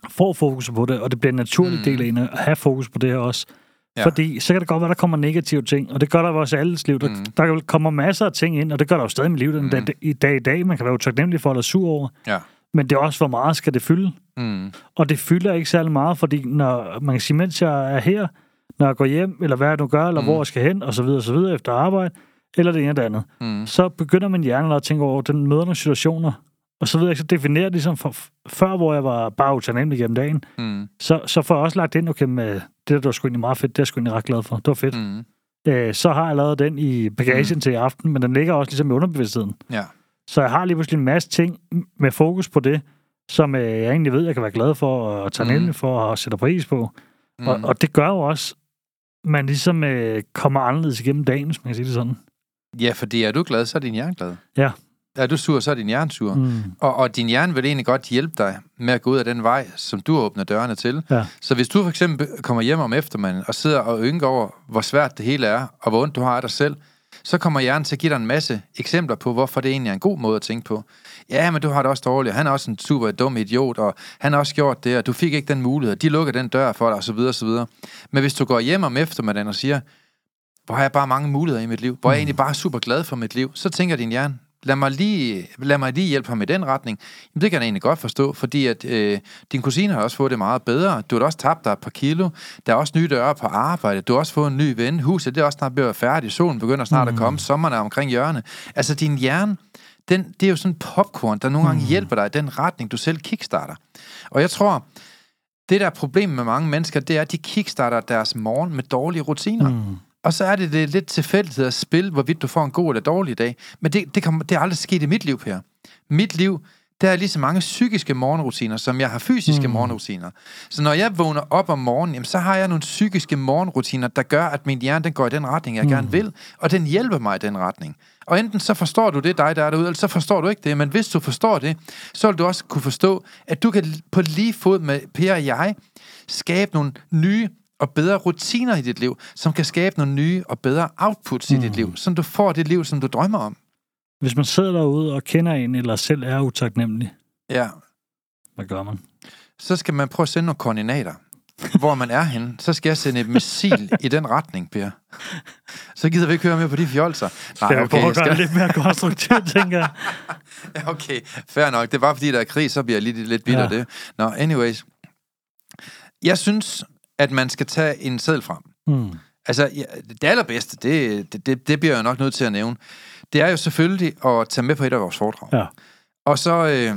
får fokus på det, og det bliver en naturlig mm. del af en at have fokus på det her også. Ja. Fordi så kan det godt være, der kommer negative ting, og det gør der også i alles liv. Der, mm. der kommer masser af ting ind, og det gør der jo stadig i mit liv den mm. dag, i dag i dag. Man kan være utaknemmelig for eller sur over. Ja. Men det er også, hvor meget skal det fylde. Mm. Og det fylder ikke særlig meget, fordi når man kan sige, mens jeg er her, når jeg går hjem, eller hvad jeg nu gør, eller mm. hvor jeg skal hen, og så videre, og så videre efter arbejde, eller det ene eller det andet, mm. så begynder min hjerne at tænke over, den møder nogle situationer, og så ved jeg, så definerer det ligesom for, før, hvor jeg var bare utaknemmelig gennem dagen, mm. så, så får jeg også lagt ind, okay, med det der, der var sgu egentlig meget fedt, det er jeg sgu egentlig ret glad for, det var fedt. Mm. Æ, så har jeg lavet den i bagagen mm. til i aften, men den ligger også ligesom i underbevidstheden. Ja. Så jeg har lige pludselig en masse ting med fokus på det, som øh, jeg egentlig ved, jeg kan være glad for, og taknemmelig mm. for, og sætte pris på. Mm. Og, og det gør jo også, man ligesom øh, kommer anderledes igennem dagen, hvis man kan sige det sådan. Ja, fordi er du glad, så er din hjerne glad. Ja. Er du sur, så er din hjerne sur. Mm. Og, og din hjerne vil egentlig godt hjælpe dig med at gå ud af den vej, som du åbner dørene til. Ja. Så hvis du for eksempel kommer hjem om eftermiddagen og sidder og ynker over, hvor svært det hele er, og hvor ondt du har af dig selv, så kommer hjernen til at give dig en masse eksempler på, hvorfor det egentlig er en god måde at tænke på. Ja, men du har det også dårligt, han er også en super dum idiot, og han har også gjort det, og du fik ikke den mulighed, de lukker den dør for dig, og så videre, og så videre. Men hvis du går hjem om eftermiddagen og siger, hvor har jeg bare mange muligheder i mit liv, hvor er jeg egentlig bare super glad for mit liv, så tænker din hjerne, lad mig lige, lad mig lige hjælpe ham i den retning. Jamen, det kan jeg egentlig godt forstå, fordi at øh, din kusine har også fået det meget bedre. Du har også tabt dig et par kilo. Der er også nye døre på arbejde. Du har også fået en ny ven. Huset det er også snart blevet færdigt. Solen begynder snart mm. at komme. Sommeren er omkring hjørne. Altså, din hjerne, den, det er jo sådan en popcorn, der nogle gange mm. hjælper dig i den retning, du selv kickstarter. Og jeg tror, det der er problemet med mange mennesker, det er, at de kickstarter deres morgen med dårlige rutiner. Mm. Og så er det, det lidt tilfældighed at spille, hvorvidt du får en god eller dårlig dag. Men det, det, kommer, det er aldrig sket i mit liv her. Mit liv, der er lige så mange psykiske morgenrutiner, som jeg har fysiske mm. morgenrutiner. Så når jeg vågner op om morgenen, jamen, så har jeg nogle psykiske morgenrutiner, der gør, at min hjerne den går i den retning, jeg mm. gerne vil. Og den hjælper mig i den retning. Og enten så forstår du det, dig der er derude, eller så forstår du ikke det. Men hvis du forstår det, så vil du også kunne forstå, at du kan på lige fod med Per og jeg skabe nogle nye og bedre rutiner i dit liv, som kan skabe nogle nye og bedre outputs mm. i dit liv, så du får det liv, som du drømmer om. Hvis man sidder derude og kender en, eller selv er utaknemmelig, ja. Hvad gør man? Så skal man prøve at sende nogle koordinater, hvor man er henne. Så skal jeg sende et missil i den retning, Per. Så gider vi ikke høre mere på de fjolser. Nej, okay, jeg skal lidt mere konstruktivt, tænker jeg. Ja, okay, fair nok. Det var fordi, der er krig, så bliver jeg lidt, lidt bitter ja. det. Nå, anyways. Jeg synes, at man skal tage en seddel frem. Mm. Altså, ja, det allerbedste, det, det, det, det bliver jeg nok nødt til at nævne, det er jo selvfølgelig at tage med på et af vores foredrag. Ja. Og så øh,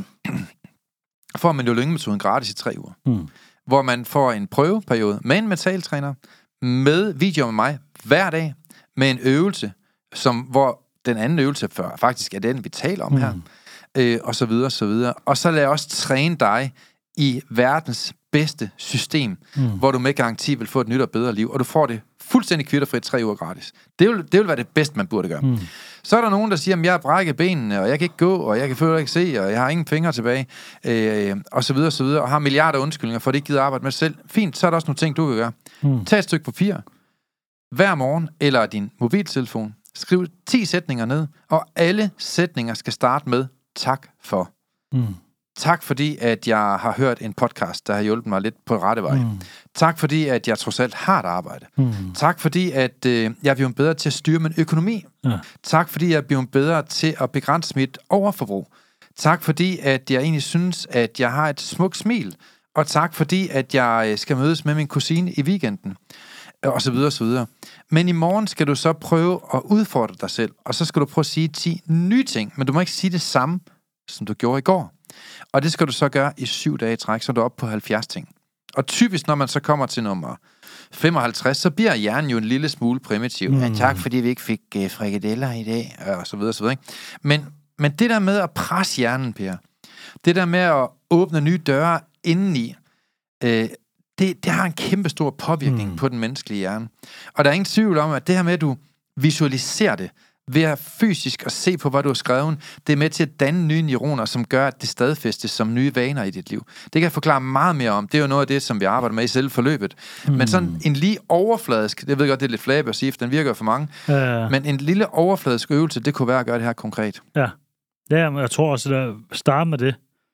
får man jo lyngemetoden gratis i tre uger. Mm. Hvor man får en prøveperiode med en mentaltræner, med videoer med mig hver dag, med en øvelse, som, hvor den anden øvelse før, faktisk er den, vi taler om mm. her, øh, og så videre, så videre. Og så lad jeg også træne dig i verdens bedste system, mm. hvor du med garanti vil få et nyt og bedre liv, og du får det fuldstændig kvitterfrit tre uger gratis. Det vil, det vil være det bedste, man burde gøre. Mm. Så er der nogen, der siger, at jeg har brækket benene, og jeg kan ikke gå, og jeg kan føle ikke se, og jeg har ingen fingre tilbage, øh, og så videre, og så videre, og har milliarder undskyldninger, for det ikke gider arbejde med selv. Fint, så er der også nogle ting, du kan gøre. Mm. Tag et stykke papir, hver morgen, eller din mobiltelefon, skriv ti sætninger ned, og alle sætninger skal starte med tak for. Mm. Tak fordi, at jeg har hørt en podcast, der har hjulpet mig lidt på rette vej. Mm. Tak fordi, at jeg trods alt har et arbejde. Mm. Tak fordi, at øh, jeg er blevet bedre til at styre min økonomi. Ja. Tak fordi, jeg er blevet bedre til at begrænse mit overforbrug. Tak fordi, at jeg egentlig synes, at jeg har et smukt smil. Og tak fordi, at jeg skal mødes med min kusine i weekenden. Og så videre, og så videre. Men i morgen skal du så prøve at udfordre dig selv. Og så skal du prøve at sige ti nye ting. Men du må ikke sige det samme, som du gjorde i går. Og det skal du så gøre i syv dage i træk, så er du oppe på halvfjerds ting. Og typisk, når man så kommer til nummer femoghalvtreds, så bliver hjernen jo en lille smule primitiv. Mm. Ja, tak, fordi vi ikke fik uh, frikadeller i dag, og så videre, så videre. Ikke? Men, men det der med at presse hjernen, Per, det der med at åbne nye døre indeni, øh, det, det har en kæmpe stor påvirkning mm. på den menneskelige hjerne. Og der er ingen tvivl om, at det her med, at du visualiserer det, ved at fysisk at se på, hvad du har skrevet, det er med til at danne nye neuroner, som gør, at det stadfæstes som nye vaner i dit liv. Det kan jeg forklare meget mere om. Det er jo noget af det, som vi arbejder med i selve forløbet. Mm. Men sådan en lige overfladisk, jeg ved godt, det er lidt flabet at sige, for den virker for mange, ja. Men en lille overfladisk øvelse, det kunne være at gøre det her konkret. Ja, ja, men jeg tror også, at starte med det.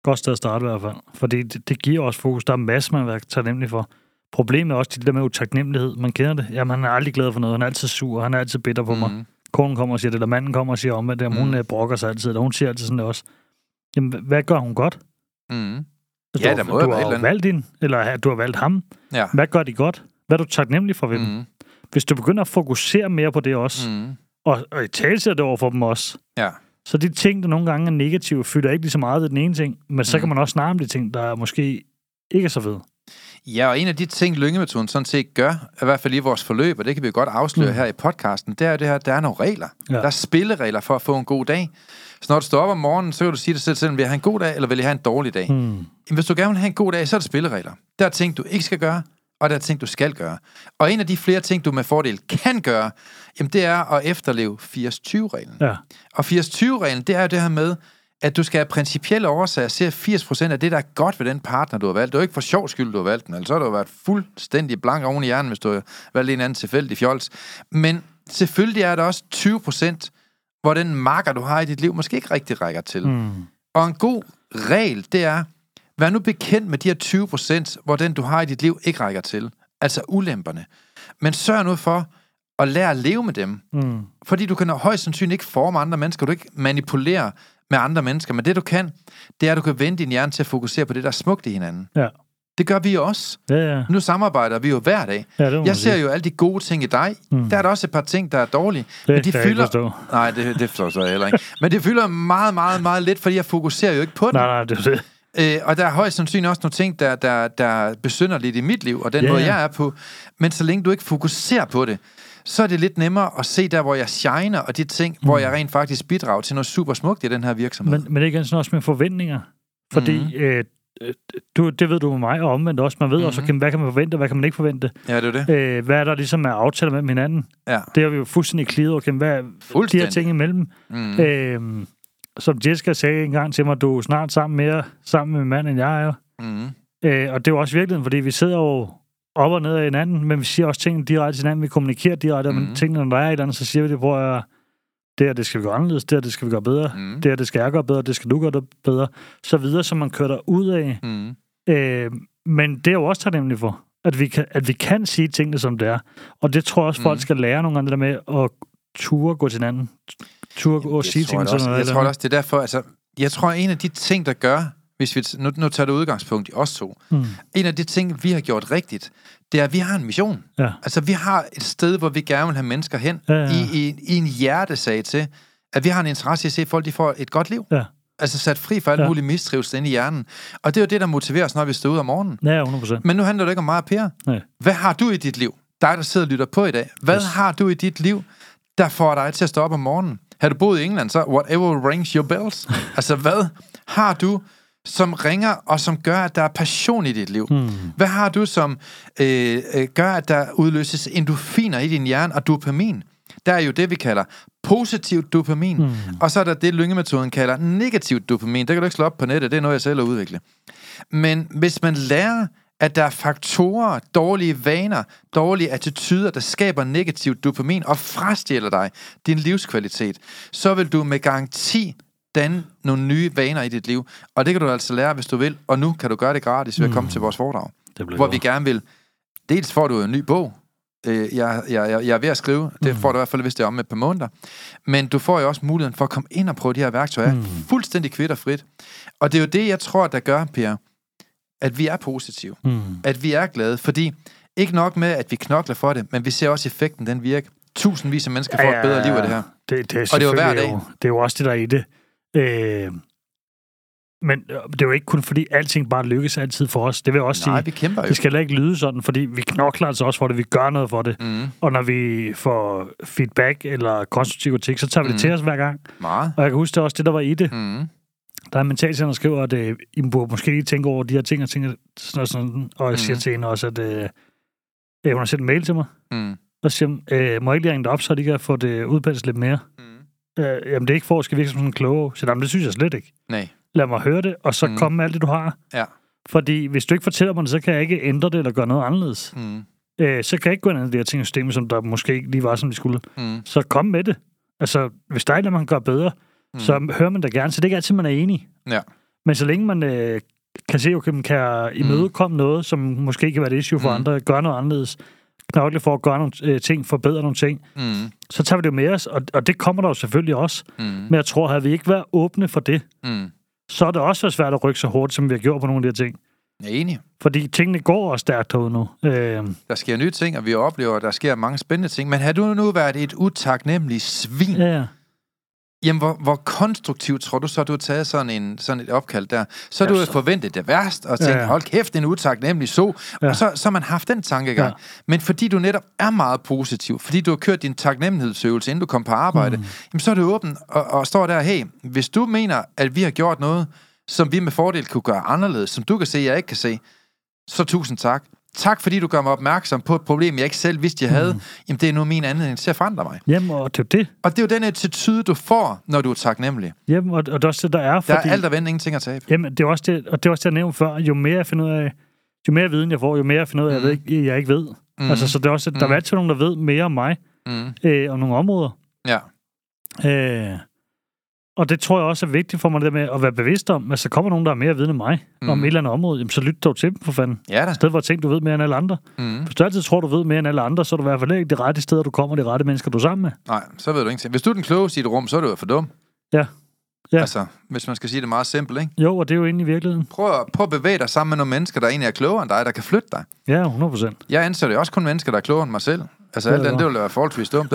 Godt sted at starte i hvert fald. Fordi det, det giver også fokus. Der er masser, man vil være taknemmelig for. Problemet er også det der med utaknemmelighed. Man kender det. Jamen, han er aldrig glad for noget. Han er altid sur. Han er altid bitter på mm. mig. Konen kommer og siger det, eller manden kommer og siger om, at hun mm. brokker sig altid, eller hun siger altid sådan det også. Jamen, hvad gør hun godt? Mm. Altså, ja, du, der må du jo har være valgt hende, eller du har valgt ham. Ja. Hvad gør de godt? Hvad er du taknemmelig for ved mm. dem? Hvis du begynder at fokusere mere på det også, mm. og, og i talsætter det over for dem også, ja. så de ting, der nogle gange er negative, fylder ikke lige så meget ved den ene ting, men så mm. kan man også snakke om de ting, der måske ikke er så fede. Ja, og en af de ting, Lynge-metoden sådan set gør, i hvert fald i vores forløb, og det kan vi godt afsløre mm. her i podcasten, det er det her, der er nogle regler. Ja. Der er spilleregler for at få en god dag. Så når du står op om morgenen, så kan du sige til dig selv, vil jeg have en god dag, eller vil jeg have en dårlig dag? Mm. Hvis du gerne vil have en god dag, så er der spilleregler. Der er ting, du ikke skal gøre, og der er ting, du skal gøre. Og en af de flere ting, du med fordel kan gøre, jamen det er at efterleve firs tyve-reglen. Ja. Og firs tyve-reglen, det er jo det her med, at du skal have principielle årsager se firs procent af det, der er godt ved den partner, du har valgt. Det er jo ikke for sjov skyld, du har valgt den. Altså, så har du været fuldstændig blank oven i hjernen, hvis du har valgt en anden tilfældig fjols. Men selvfølgelig er der også tyve procent, hvor den marker, du har i dit liv, måske ikke rigtig rækker til. Mm. Og en god regel, det er, vær nu bekendt med de her tyve procent, hvor den, du har i dit liv, ikke rækker til. Altså ulemperne. Men sørg nu for at lære at leve med dem. Mm. Fordi du kan højst sandsynligt ikke forme andre mennesker. Du kan ikke manipulere med andre mennesker. Men det, du kan, det er, at du kan vende din hjerne til at fokusere på det, der er smukt i hinanden. Ja. Det gør vi også. Ja, ja. Nu samarbejder vi jo hver dag. Ja, jeg ser jo alle de gode ting i dig. Mm. Der er der også et par ting, der er dårlige. Det men de kan fylder... jeg ikke forstå. Nej, det, det forstår jeg heller ikke. Men det fylder meget, meget, meget lidt, fordi jeg fokuserer jo ikke på det. Nej, nej, det er det. Øh, og der er højst sandsynligt også nogle ting, der, der, der besønder lidt i mit liv, og den yeah. måde, jeg er på. Men så længe du ikke fokuserer på det, så er det lidt nemmere at se der, hvor jeg shiner, og de ting, mm. hvor jeg rent faktisk bidrager til noget super smukt i den her virksomhed. Men, men det er igen sådan også med forventninger. Fordi mm. øh, du, det ved du med mig, og omvendt også. Man ved mm. også, okay, hvad kan man forvente, hvad kan man ikke forvente. Ja, det er det. Øh, hvad er der ligesom af aftaler med hinanden? Ja. Det har vi jo fuldstændig klidet, okay, hvad er de her ting imellem? Mm. Øh, som Jessica sagde engang til mig, du er snart sammen mere sammen med en mand, end jeg er. Mm. Øh, og det er jo også virkeligheden, fordi vi sidder jo op og ned af hinanden, men vi siger også tingene direkte til hinanden, vi kommunikerer direkte, mm. men tingene, når der er et eller andet, så siger vi det, hvor jeg, det her, det skal vi gøre anderledes, det her, det skal vi gøre bedre, mm. det her, det skal jeg gøre bedre, det skal du gøre det bedre, så videre, som man kører der ud af. Mm. Øh, men det er jo også taknemmelig for, at vi, kan, at vi kan sige tingene, som det er. Og det tror jeg også, mm. folk skal lære nogle gange, det der med at ture gå til hinanden. Ture gå og sige tingene, sådan noget. Jeg tror også, det er derfor, altså, jeg tror, en af de ting, der gør, hvis vi, nu, nu tager det udgangspunkt i os to, mm. en af de ting, vi har gjort rigtigt, det er, at vi har en mission. Ja. Altså, vi har et sted, hvor vi gerne vil have mennesker hen, ja, ja. I, i, i en hjertesag til, at vi har en interesse i at se, at folk de får et godt liv. Ja. Altså sat fri for alt ja. muligt mistrivsel inde i hjernen. Og det er jo det, der motiverer os, når vi står ud om morgenen. Ja, hundrede procent. Men nu handler det ikke om mig og Per. Nej. Hvad har du i dit liv? Dig, der sidder og lytter på i dag. Hvad yes. har du i dit liv, der får dig til at stå op om morgenen? Har du boet i England, så whatever rings your bells. Altså, hvad har du, som ringer, og som gør, at der er passion i dit liv? Hmm. Hvad har du, som øh, øh, gør, at der udløses endorfiner i din hjerne og dopamin? Der er jo det, vi kalder positiv dopamin. Hmm. Og så er der det, Lynge-metoden kalder negativ dopamin. Det kan du ikke slå op på nettet, det er noget, jeg selv har udviklet. Men hvis man lærer, at der er faktorer, dårlige vaner, dårlige attityder, der skaber negativ dopamin og frastjæler dig din livskvalitet, så vil du med garanti danne nogle nye vaner i dit liv. Og det kan du altså lære, hvis du vil. Og nu kan du gøre det gratis ved at komme mm. til vores foredrag. Hvor godt. Vi gerne vil. Dels får du en ny bog. Jeg, jeg, jeg, jeg er ved at skrive. Det får du i hvert fald, hvis det er om et par måneder. Men du får jo også muligheden for at komme ind og prøve de her værktøjer. Mm. Fuldstændig kvitterfrit. Og det er jo det, jeg tror, der gør, Per, at vi er positive. Mm. At vi er glade. Fordi ikke nok med, at vi knokler for det, men vi ser også effekten, den virker. Tusindvis af mennesker får ja, et bedre liv af det her. Det, det er og det er jo hver dag. Jo, det er jo også det, der er i det. Øh, men det er jo ikke kun fordi, alting bare lykkes altid for os. Det vil også Nej, sige, vi kæmper jo. Det skal heller ikke lyde sådan, fordi vi knokler altså også for det. Vi gør noget for det. Mm. Og når vi får feedback eller konstruktiv kritik, så tager vi mm. det til os hver gang. Meget. Og jeg kan huske, det er også det, der var i det. Mm. Der er en mentaltræner, der skriver, at øh, I må måske lige tænke over de her ting og ting sådan og sådan. Og jeg siger mm. til hende også, at øh, hun har sendt en mail til mig. Mm. Og siger, øh, må jeg ikke lige ringe dig op, så de kan få det udpenslet lidt mere? Mm. Øh, jamen, det er ikke for, at skal virke som sådan en kloge. Så jamen, det synes jeg slet ikke. Nej. Lad mig høre det, og så mm. komme med alt det, du har. Ja. Fordi hvis du ikke fortæller mig det, så kan jeg ikke ændre det eller gøre noget anderledes. Mm. Øh, så kan jeg ikke gå ind i det her ting i systemet, som der måske ikke lige var, som de skulle. Mm. Så kom med det. Altså, hvis der er noget, man kan gøre bedre, mm. så hører man da gerne. Så det er ikke altid, man er enig. Ja. Men så længe man øh, kan se, okay, man kan imødekomme mm. noget, som måske kan være et issue for mm. andre, gøre noget anderledes, knokle for at gøre nogle øh, ting, forbedre nogle ting, mm. så tager vi det jo med os, og, og det kommer der jo selvfølgelig også. Mm. Men jeg tror, havde vi ikke været åbne for det, mm. så er det også svært at rykke så hurtigt, som vi har gjort på nogle af de her ting. Jeg er enig. Fordi tingene går også stærkt herude nu. Øh... Der sker nye ting, og vi oplever, at der sker mange spændende ting. Men har du nu været et utaknemmeligt svin? Ja. Jamen, hvor, hvor konstruktivt tror du så, du har taget sådan, en, sådan et opkald der? Så har du så... forventet det værst, og tænkt, ja, ja. hold kæft, en utaknemmelig så. Ja. Og så, så har man haft den tankegang. Ja. Men fordi du netop er meget positiv, fordi du har kørt din taknemmelighedsøvelse, inden du kom på arbejde, mm. jamen, så er du åben og, og står der, hey, hvis du mener, at vi har gjort noget, som vi med fordel kunne gøre anderledes, som du kan se, jeg ikke kan se, så tusind tak. Tak, fordi du gør mig opmærksom på et problem, jeg ikke selv vidste, jeg havde. Mm. Jamen, det er nu min anledning til at forandre mig. Jamen, og det er det. Og det er jo den attitude, du får, når du er taknemmelig. Jamen, og, og det er også det, der er. Fordi... Der er alt at vende, ingenting at tabe. Jamen, det er også det, og det er også det, jeg nævnte før. Jo mere jeg finder ud af, jo mere viden jeg får, jo mere jeg finder ud af, mm. jeg, ved, jeg ikke ved. Mm. Altså, så det er også, der mm. er altid nogen, der ved mere om mig, mm. øh, og nogle områder. Ja. Øh, og det tror jeg også er vigtigt for mig, det med at være bevidst om, at så kommer nogen, der er mere viden end mig, mm. om et eller andet område, jamen, så lyt dog til dem, for fanden. Ja da. I stedet for at tænke, du ved mere end alle andre. Mm. Hvis du altid tror, du ved mere end alle andre, så er du i hvert fald ikke det rette sted, du kommer, de rette mennesker, du er sammen med. Nej, så ved du ingenting. Hvis du er den klogeste i et rum, så er du jo for dum. Ja. Ja. Altså, hvis man skal sige det meget simpelt, ikke? Jo, og det er jo egentlig i virkeligheden. Prøv at, prøv at bevæge dig sammen med nogle mennesker, der egentlig er klogere end dig, der kan flytte dig. Ja, hundrede procent. Jeg anser det også kun mennesker, der er klogere end mig selv. Altså, alt andet, det vil være forholdsvis dumt.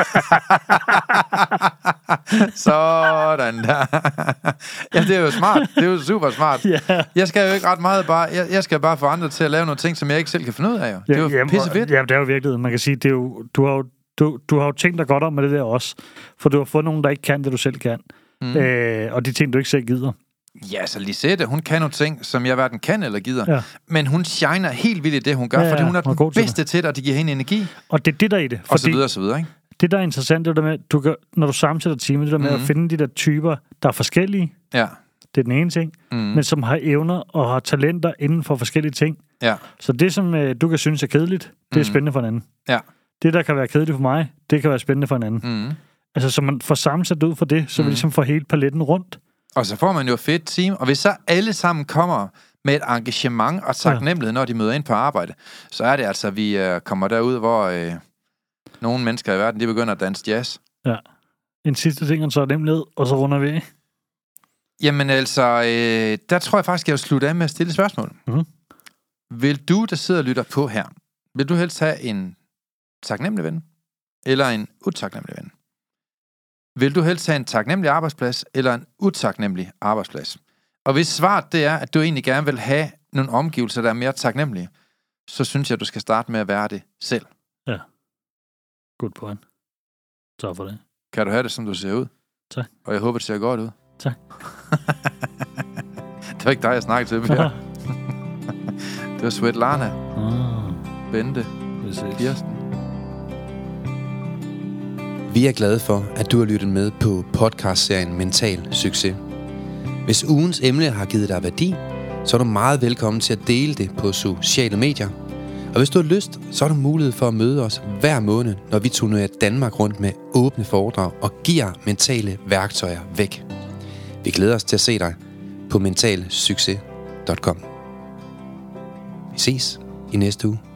Sådan der. Ja, det er jo smart. Det er jo super smart. Yeah. Jeg skal jo ikke ret meget bare... Jeg, jeg skal bare få andre til at lave nogle ting, som jeg ikke selv kan finde ud af. Jo. Det er jo jamen, pissefedt. Ja, det er jo virkelig. Man kan sige, det er jo... Du har jo, du, du har jo tænkt dig godt om med det der også. For du har fået nogen, der ikke kan det, du selv kan. Mm. Øh, og de ting, du ikke selv gider. Ja, så Lisette, hun kan nogle ting, som jeg hverken kan eller gider. Ja. Men hun shiner helt vildt i det, hun gør, ja, ja, fordi hun er den bedste til det, og det giver hende energi. Og det er det, der er i det. Og så videre, og så videre, ikke? Det, der er interessant, det er det med, du kan, når du sammensætter teamet, det der med mm. at finde de der typer, der er forskellige. Ja. Det er den ene ting. Mm. Men som har evner og har talenter inden for forskellige ting. Ja. Så det, som øh, du kan synes er kedeligt, det er mm. spændende for en anden. Ja. Det, der kan være kedeligt for mig, det kan være spændende for en anden. Mm. Altså, så man får sammensat ud for det, så mm. vi ligesom får hele paletten rundt. Og så får man jo et fedt team, og hvis så alle sammen kommer med et engagement og taknemmelighed, ja. Når de møder ind på arbejde, så er det altså, at vi øh, kommer derud, hvor øh, nogle mennesker i verden, de begynder at danse jazz. Ja. En sidste ting, og så er dem ned, og så runder vi af. Jamen altså, øh, der tror jeg faktisk, jeg vil slutte af med at stille et spørgsmål. Mm. Vil du, der sidder og lytter på her, vil du helst have en taknemmelig ven, eller en utaknemmelig ven? Vil du helst have en taknemmelig arbejdsplads, eller en utaknemmelig arbejdsplads? Og hvis svaret det er, at du egentlig gerne vil have nogle omgivelser, der er mere taknemmelige, så synes jeg, at du skal starte med at være det selv. Ja. Good point. Tak for det. Kan du have det, som du ser ud? Tak. Og jeg håber, det ser godt ud. Tak. Det var ikke dig, jeg snakkede til, Per. Det var Svetlana. Ah. Bente. Kirsten. Vi er glade for, at du har lyttet med på podcastserien Mental Succes. Hvis ugens emne har givet dig værdi, så er du meget velkommen til at dele det på sociale medier. Og hvis du har lyst, så har du mulighed for at møde os hver måned, når vi turnerer Danmark rundt med åbne foredrag og giver mentale værktøjer væk. Vi glæder os til at se dig på mental succes punktum com. Vi ses i næste uge.